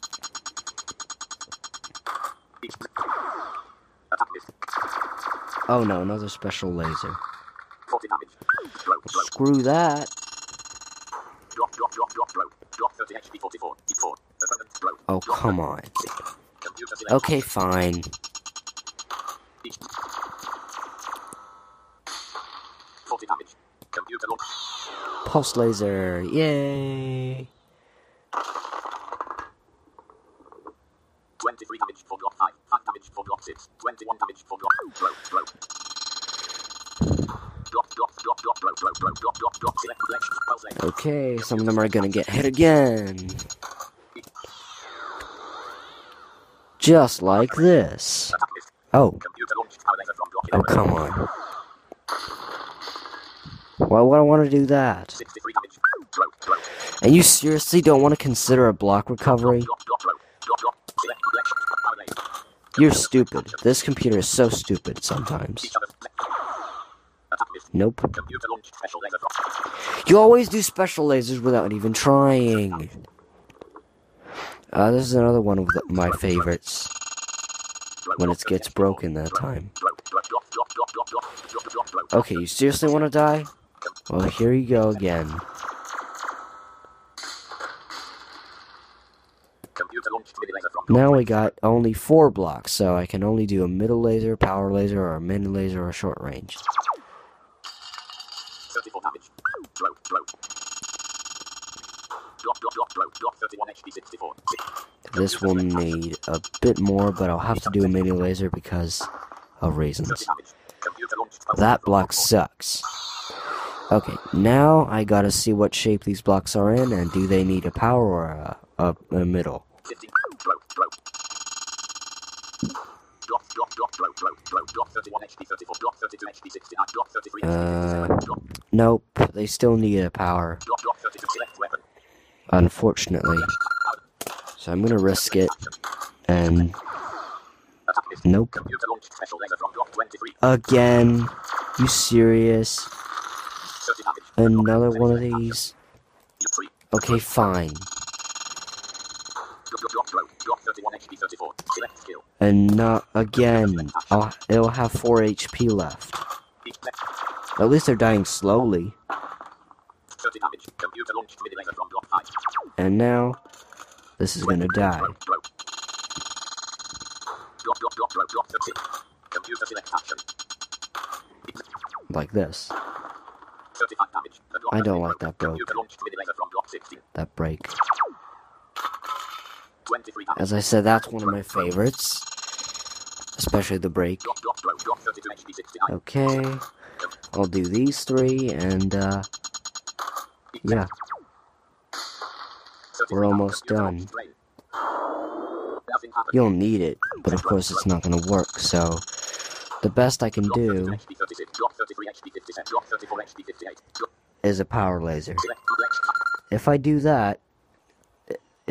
Each attack list. Oh no, another special laser. forty damage. Slow, slow. Screw that. Drop, drop, drop, drop, slow. Drop thirty H P forty-four. E four. Opponent slow. Oh, come on. Computer select Okay, fine. each. forty damage. Computer launch. Pulse laser. Yay. twenty-three damage for drop five. five damage for drop six. twenty-one damage for drop. Slow, slow. Drop, drop, drop, drop, slow, slow, slow, drop, drop, drop, select, select, pulse laser. Okay, some of them are gonna get hit again. Just like this. Attack list. Oh, Computer launched power laser from drop oh, eleven. come on. Why would I want to do that? sixty-three damage. Slow, slow. And you seriously don't want to consider a block recovery? Drop, drop, slow. Drop, drop. Select, select, power laser. You're stupid. This computer is so stupid sometimes. Each other. Attack list. Nope. Computer launched special laser from. You always do special lasers without even trying. Uh, this is another one of the, my favorites. When it gets broken that time. Slow, slow, drop, drop, drop, drop, drop, drop, drop, slow. Okay, you seriously want to die? Well, here you go again. Computer launched mini laser from. Now we got only four blocks, so I can only do a middle laser, power laser, or a mini laser, or short range. thirty-four damage. Slow, slow. Drop, drop, drop, slow. Drop thirty-one H P sixty-four. This will need a bit more, but I'll have to do a mini laser because of reasons. thirty damage. Computer launched pulse That laser from block sucks. Okay, now I gotta see what shape these blocks are in, and do they need a power or a, a, a middle? fifteen. Slow, slow. Drop, drop, drop, slow, slow, slow. Drop thirty-one H P thirty-four. Drop thirty-two H P sixty-nine. Drop thirty-three H P fifty-seven. Uh, Drop, nope, they still need a power, drop, drop thirty-two. Select weapon. unfortunately. So I'm gonna risk it, and Attack list. nope. Computer launched special laser from drop twenty-three. Again? You serious? thirty damage. Another one of these? Three. Okay, fine. Drop, drop, drop, slow. Drop thirty-one H P thirty-four. Select skill. And not again. I'll, it'll have four H P left. Each left. At least they're dying slowly. thirty damage. Computer launched mini laser from drop five. And now, this is gonna die. Slow, slow. Drop, drop, drop, slow. Drop thirty. Computer select action. Like this. thirty-five damage. The drop I don't thirty. like that broke. Computer launched mini laser from drop sixteen. That break. twenty-three damage. As I said, that's one of my favorites. Especially the break. Drop, drop, slow. Drop thirty-two H P sixty-nine. Okay. I'll do these three, and, uh, yeah. We're almost done. You'll need it, but of course it's not gonna work, so the best I can do is a power laser. If I do that,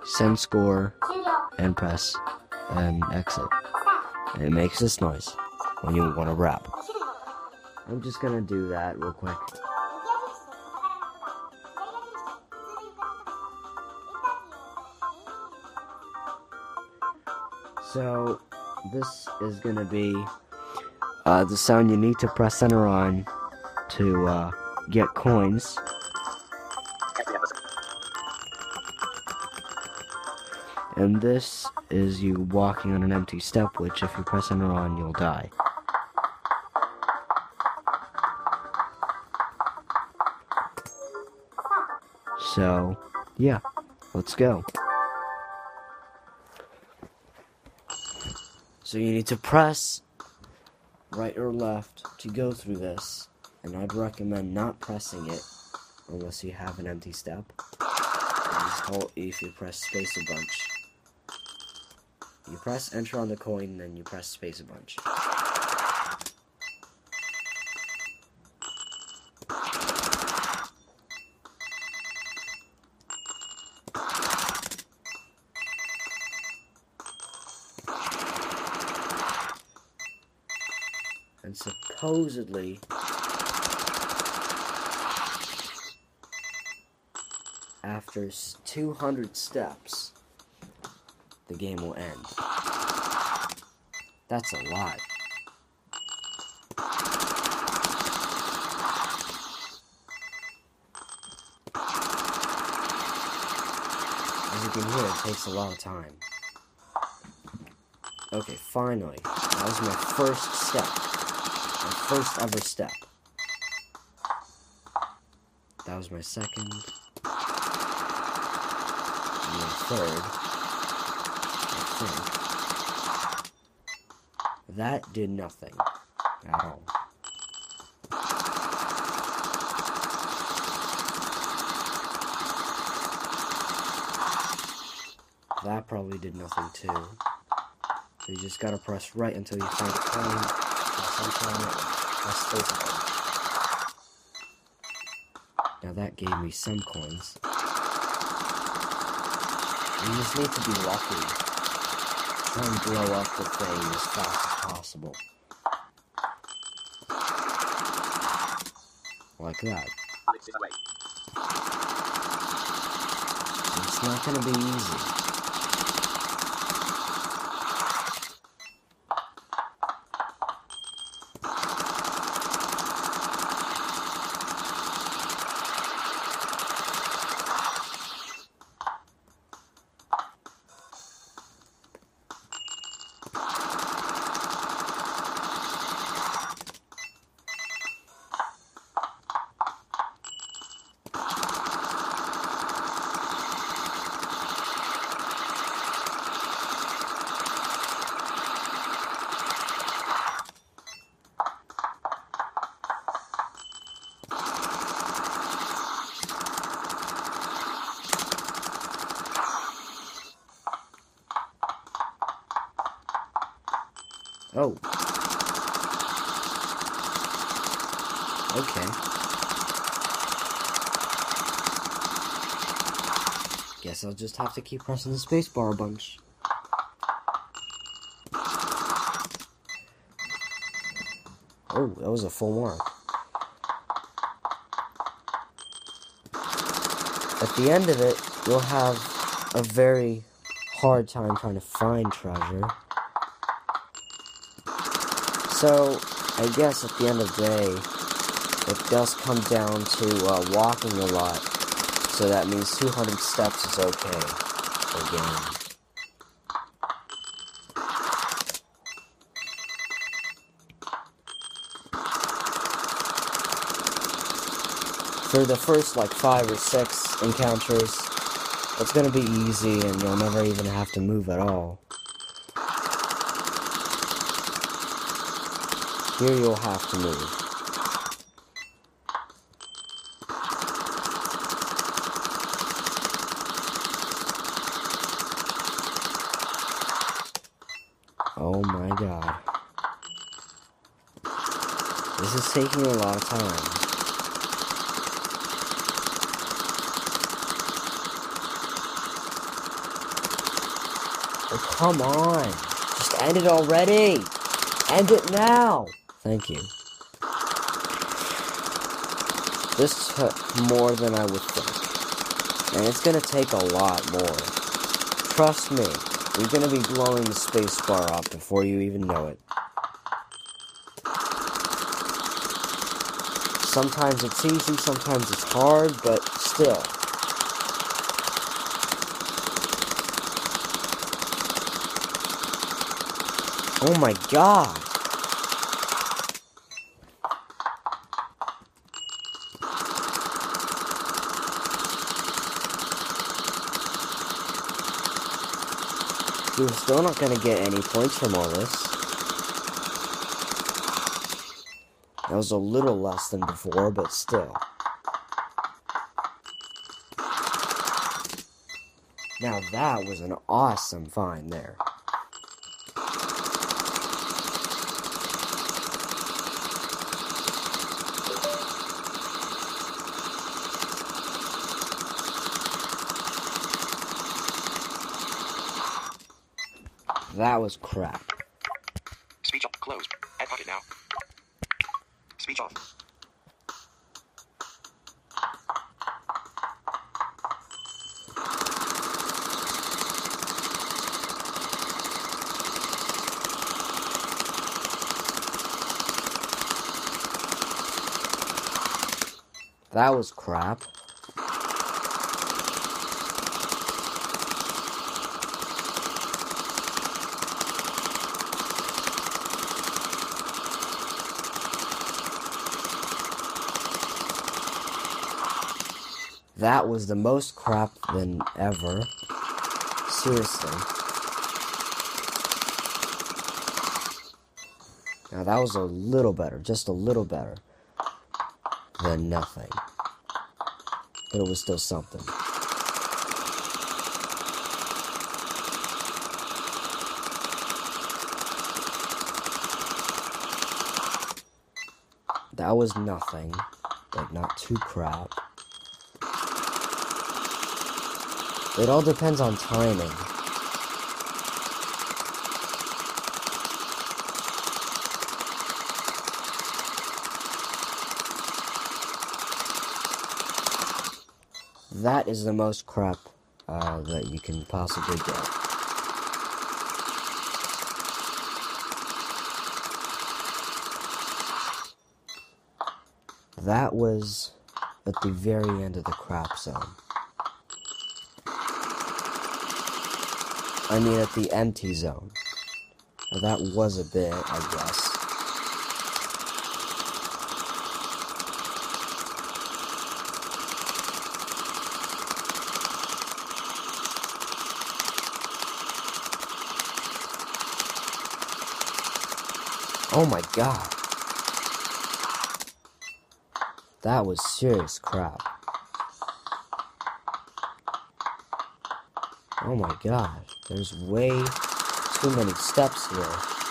send score, and press and exit. And it makes this noise when you want to rap. I'm just gonna do that real quick. So, this is gonna be uh, the sound you need to press enter on to uh, get coins. And this is you walking on an empty step, which if you press enter on, you'll die. So, yeah, let's go. So you need to press right or left to go through this, and I'd recommend not pressing it unless you have an empty step. And just hold if you press space a bunch. You press enter on the coin, then you press space a bunch. And supposedly, after two hundred steps, the game will end. That's a lot. As you can hear, it takes a lot of time. Okay, finally, that was my first step. My first ever step. That was my second. And my third. I think. That did nothing at all. That probably did nothing too. So you just gotta press right until you find a coin. Press space. Now that gave me some coins. You just need to be lucky. Try and blow up the thing as fast as possible. Like that. It's not gonna be easy. Oh. Okay. Guess I'll just have to keep pressing the spacebar a bunch. Oh, that was a full mark. At the end of it, you'll have a very hard time trying to find treasure. So, I guess at the end of the day, it does come down to uh, walking a lot. So that means two hundred steps is okay for game. For the first like five or six encounters, it's gonna be easy and you'll never even have to move at all. Here you'll have to move. Oh my god. This is taking a lot of time. Oh, come on. Just end it already. End it now. Thank you. This took more than I would think. And it's gonna take a lot more. Trust me, you're gonna be blowing the space bar up before you even know it. Sometimes it's easy, sometimes it's hard, but still. Oh my god! We're still not gonna get any points from all this. That was a little less than before, but still. Now that was an awesome find there. That was crap. Speech off. Close. Add pocket now. Speech off. That was crap. That was the most crap than ever. Seriously. Now that was a little better, just a little better than nothing. But it was still something. That was nothing, but not too crap. It all depends on timing. That is the most crap uh, that you can possibly get. That was at the very end of the crap zone. I mean, at the empty zone. Well, that was a bit, I guess. Oh my god. That was serious crap. Oh my god. There's way too many steps here.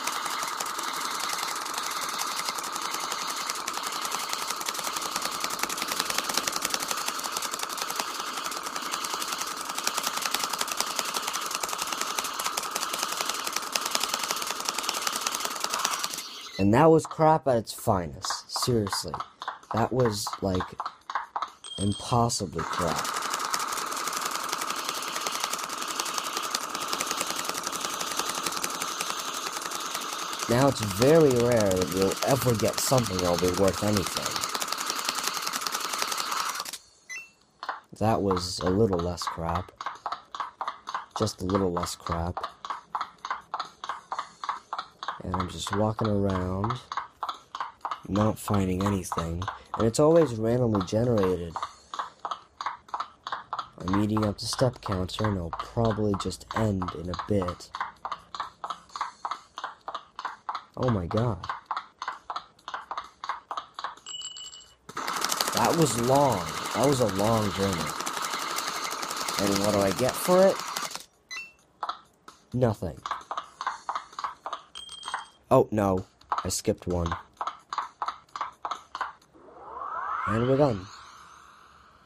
And that was crap at its finest. Seriously. That was, like, impossibly crap. Now it's very rare that you'll ever get something that'll be worth anything. That was a little less crap. Just a little less crap. And I'm just walking around, not finding anything. And it's always randomly generated. I'm eating up the step counter, and it'll probably just end in a bit. Oh my god. That was long. That was a long journey. And what do I get for it? Nothing. Oh, no. I skipped one. And we're done.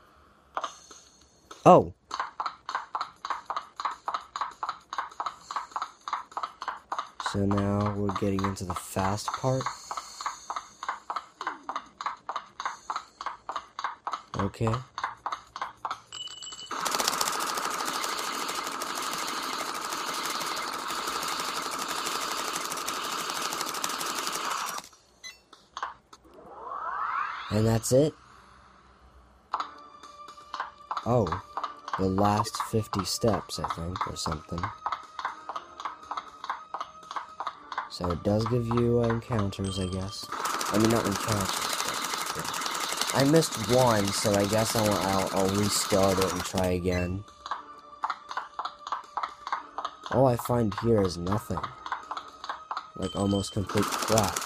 Oh. So now we're getting into the fast part. Okay. And that's it? Oh, the last fifty steps, I think, or something. So it does give you uh, encounters, I guess. I mean, not encounters, but... Yeah. I missed one, so I guess I'll, I'll, I'll restart it and try again. All I find here is nothing. Like, almost complete crap.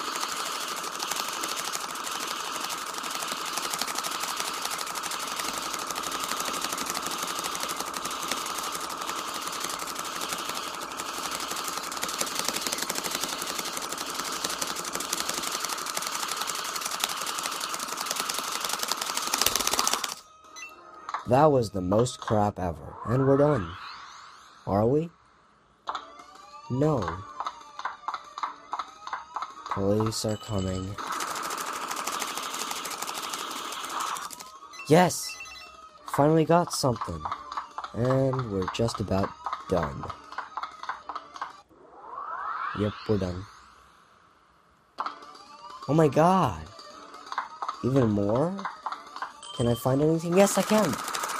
That was the most crap ever. And we're done. Are we? No. Police are coming. Yes! Finally got something. And we're just about done. Yep, we're done. Oh my god! Even more? Can I find anything? Yes, I can!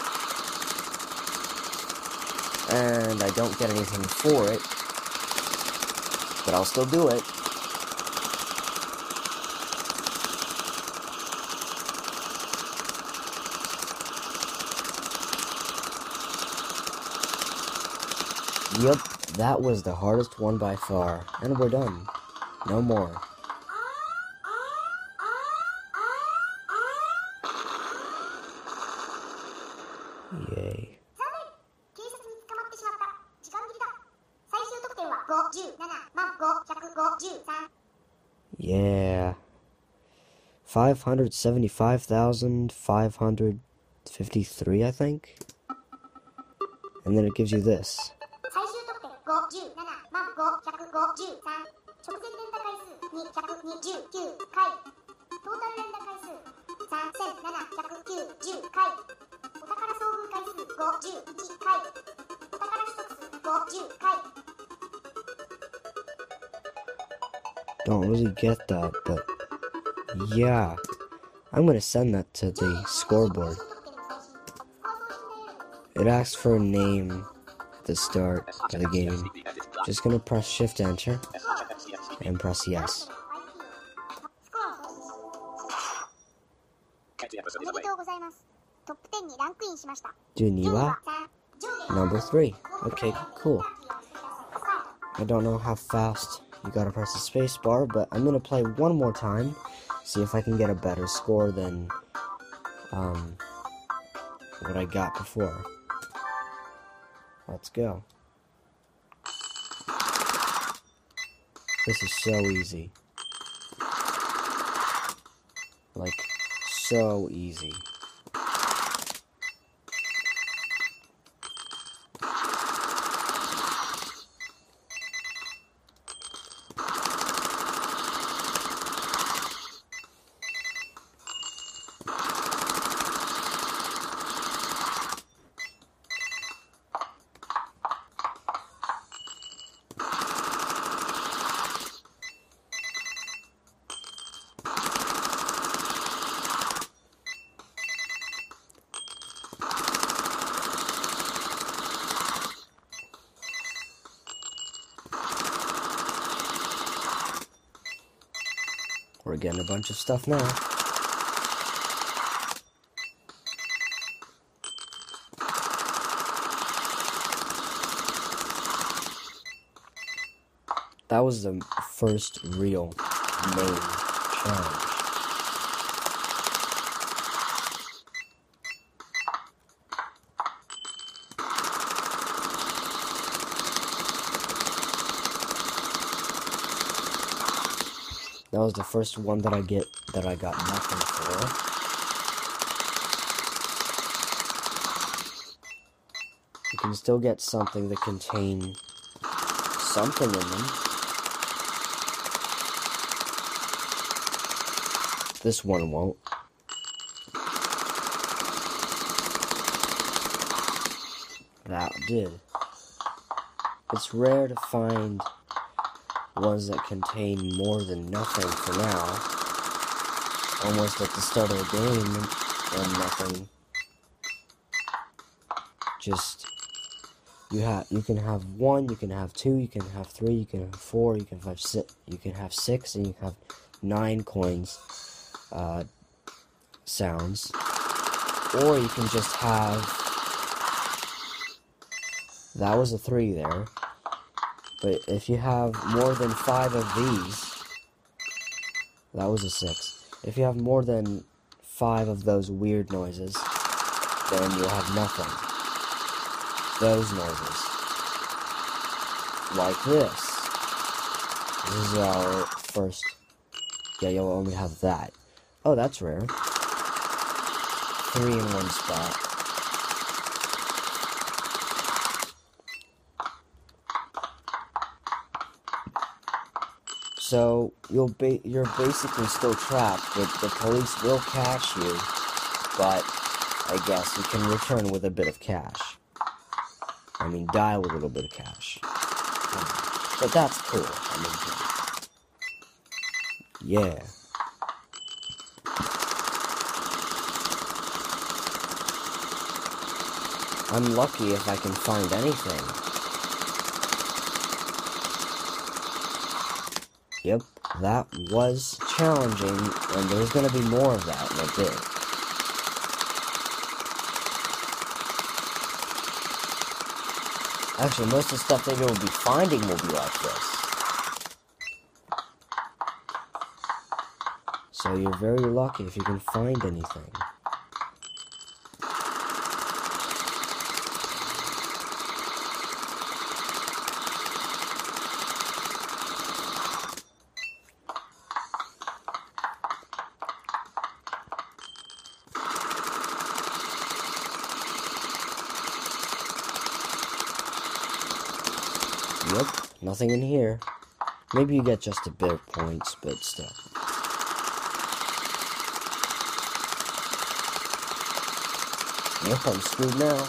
And I don't get anything for it. But I'll still do it. Yep, that was the hardest one by far. And we're done. No more. Yay. Yeah. five hundred seventy-five thousand five hundred fifty-three, I think. And then it gives you this. Don't really get that, but yeah. I'm gonna send that to the scoreboard. It asks for a name at the start of the game. Just gonna press Shift Enter and press Yes. Geneva, number three. Okay, cool. I don't know how fast you gotta press the space bar, but I'm gonna play one more time, see if I can get a better score than um, what I got before. Let's go. This is so easy. Like, so easy. We're getting a bunch of stuff now. That was the first real main challenge. That was the first one that I get that I got nothing for. You can still get something that contain something in them. this one won't. That did. It's rare to find ones that contain more than nothing for now. Almost at the start of the game, and nothing. Just, you have, you can have one, you can have two, you can have three, you can have four, you can have six, you can have six, and you can have nine coins, uh, sounds. Or you can just have, that was a three there. But if you have more than five of these, that was a six. If you have more than five of those weird noises, then you'll have nothing. Those noises. Like this. This is our first. Yeah, you'll only have that. Oh, that's rare. Three in one spot. So you'll ba you're basically still trapped, but the police will catch you. But I guess you can return with a bit of cash. I mean, die with a little bit of cash. But that's cool. I mean, yeah. I'm lucky if I can find anything. Yep, that was challenging, and there's gonna be more of that in a bit. Actually, most of the stuff that you'll be finding will be like this. So you're very lucky if you can find anything. Yep, nothing in here. Maybe you get just a bit of points, but still. Yep, I'm screwed now.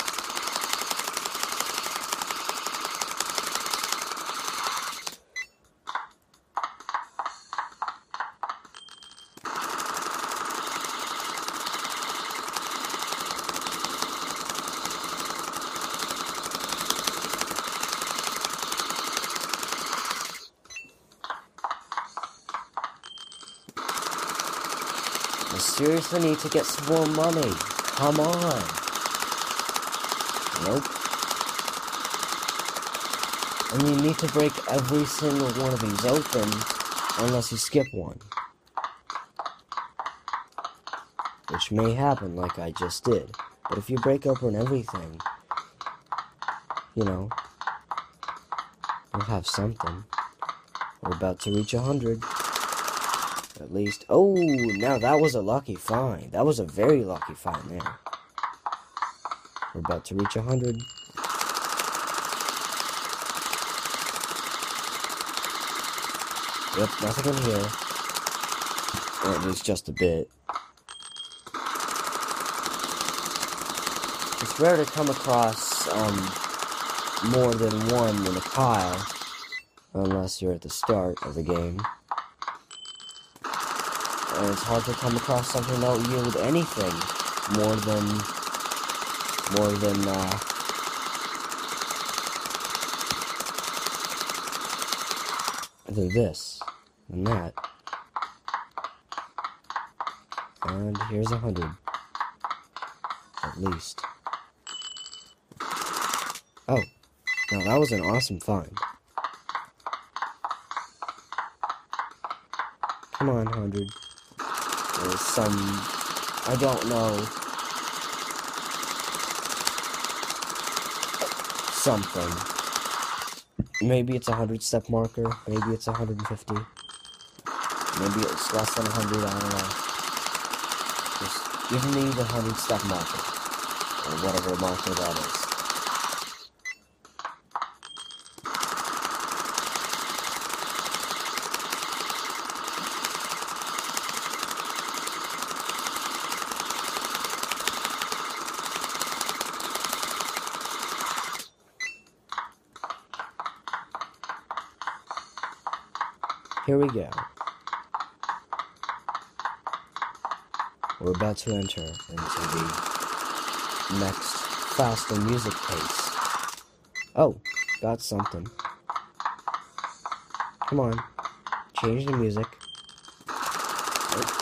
I seriously need to get some more money. Come on. Nope. And you need to break every single one of these open unless you skip one. Which may happen like I just did. But if you break open everything, you know, you'll have something. We're about to reach a hundred. At least. Oh, now that was a lucky find. That was a very lucky find there. We're about to reach a hundred. Yep, nothing in here. Or at least just a bit. It's rare to come across um, more than one in a pile. Unless you're at the start of the game. And it's hard to come across something that will yield anything more than, more than, uh, than this, than that. And here's a hundred. At least. Oh, now that was an awesome find. Come on, hundred. There's some, I don't know, something. Maybe it's a hundred step marker, maybe it's one hundred fifty, maybe it's less than one hundred, I don't know. Just give me the hundred step marker, or whatever marker that is. Here we go. We're about to enter into the next faster music pace. Oh, got something. Come on. Change the music. Oh.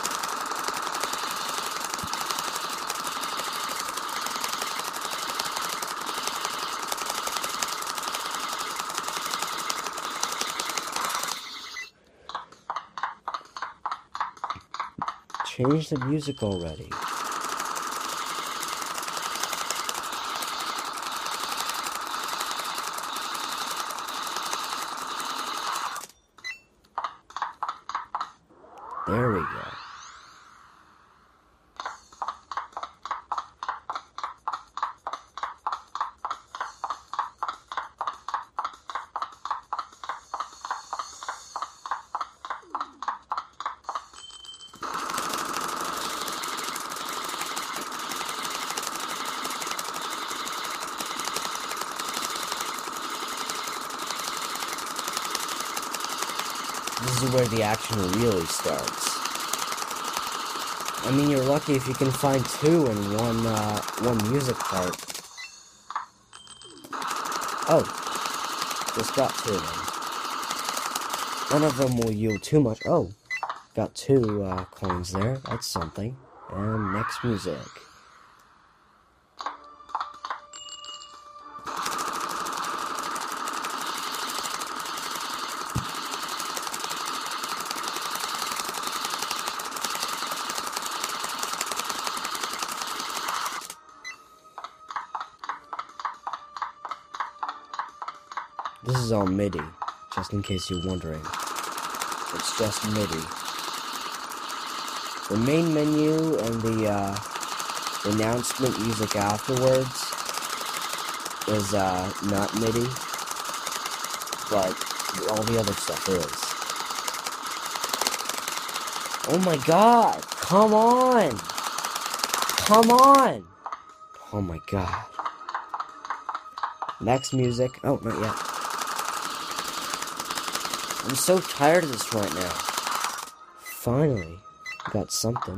Change the music already. There we go. This is where the action really starts. I mean, you're lucky if you can find two in one, uh, one music part. Oh. Just got two of them. None of them will yield too much. Oh. Got two, uh, coins there. That's something. And next music. This is all MIDI, just in case you're wondering. It's just MIDI. The main menu and the uh, announcement music afterwards is uh, not MIDI, but all the other stuff is. Oh my god! Come on! Come on! Oh my god. Next music. Oh, not yet. I'm so tired of this right now. Finally, got something.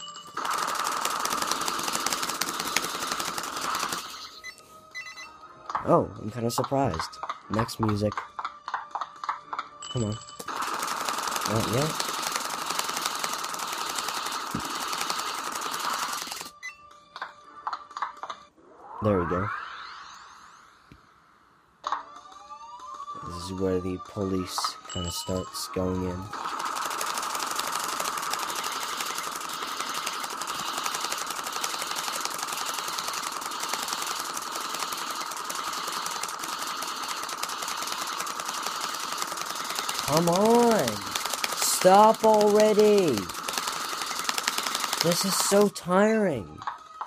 Oh, I'm kind of surprised. Next music. Come on. Not yet. There we go. This is where the police kind of starts going in. Come on! Stop already! This is so tiring.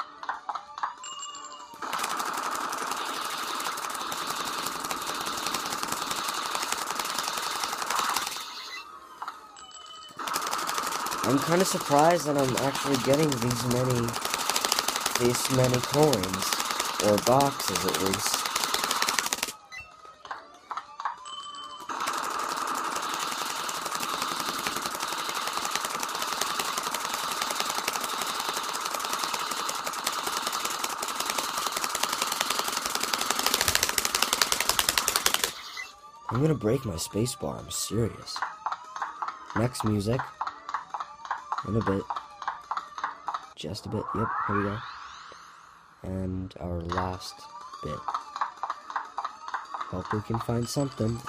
I'm kind of surprised that I'm actually getting these many, these many coins, or boxes at least. I'm gonna break my spacebar, I'm serious. Next music. In a bit. Just a bit. Yep, here we go. And our last bit. Hope we can find something.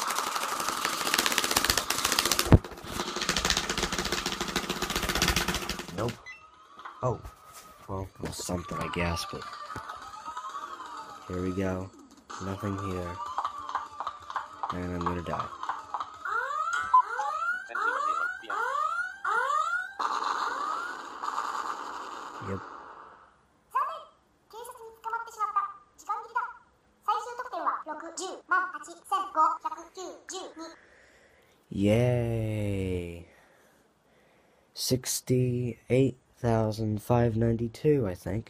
Nope. Oh. Well, well, something, I guess, but... Here we go. Nothing here. And I'm gonna die. Yep. Yay. sixty-eight thousand five hundred ninety-two, I think.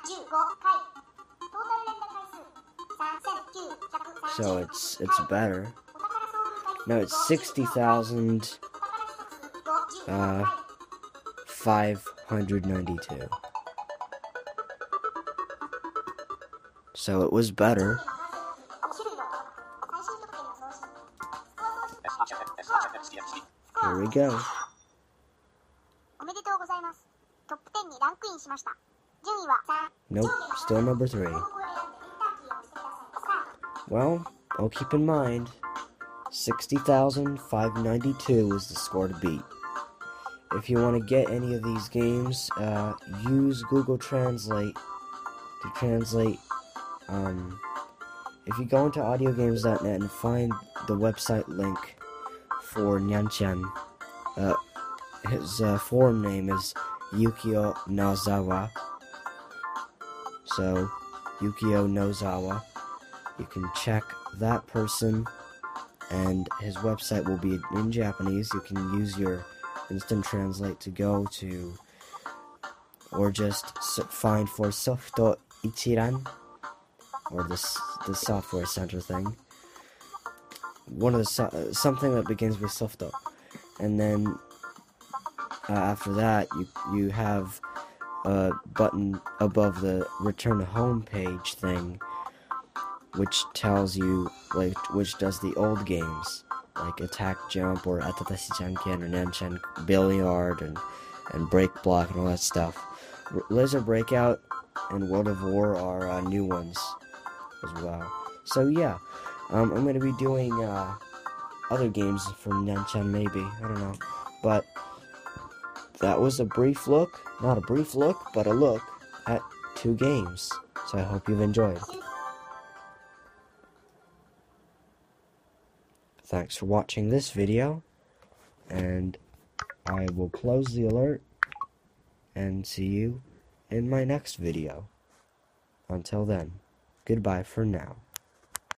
So it's it's better. No, it's sixty thousand uh five hundred ninety-two. So it was better. Here we go. Nope, still number three. Well, I'll keep in mind, sixty thousand five hundred ninety-two is the score to beat. If you want to get any of these games, uh, use Google Translate to translate. Um, if you go into audiogames dot net and find the website link for Nyanchan, uh, his uh, forum name is Yukio Nozawa. So, Yukio Nozawa. You can check that person, and his website will be in Japanese. You can use your Instant Translate to go to, or just find for Softo Ichiran, or the the software center thing. One of the so, uh, something that begins with Softo, and then uh, after that you you have a button above the Return Home page thing, which tells you, like, which does the old games, like Attack Jump, or Atatashi Janken, or Nanchan Billiard, and, and Break Block, and all that stuff. R- Laser Breakout and World of War are uh, new ones as well. So yeah, um, I'm going to be doing uh, other games for Nanchan, maybe, I don't know. But that was a brief look, not a brief look, but a look at two games. So I hope you've enjoyed. Thanks for watching this video, and I will close the alert and see you in my next video. Until then, goodbye for now.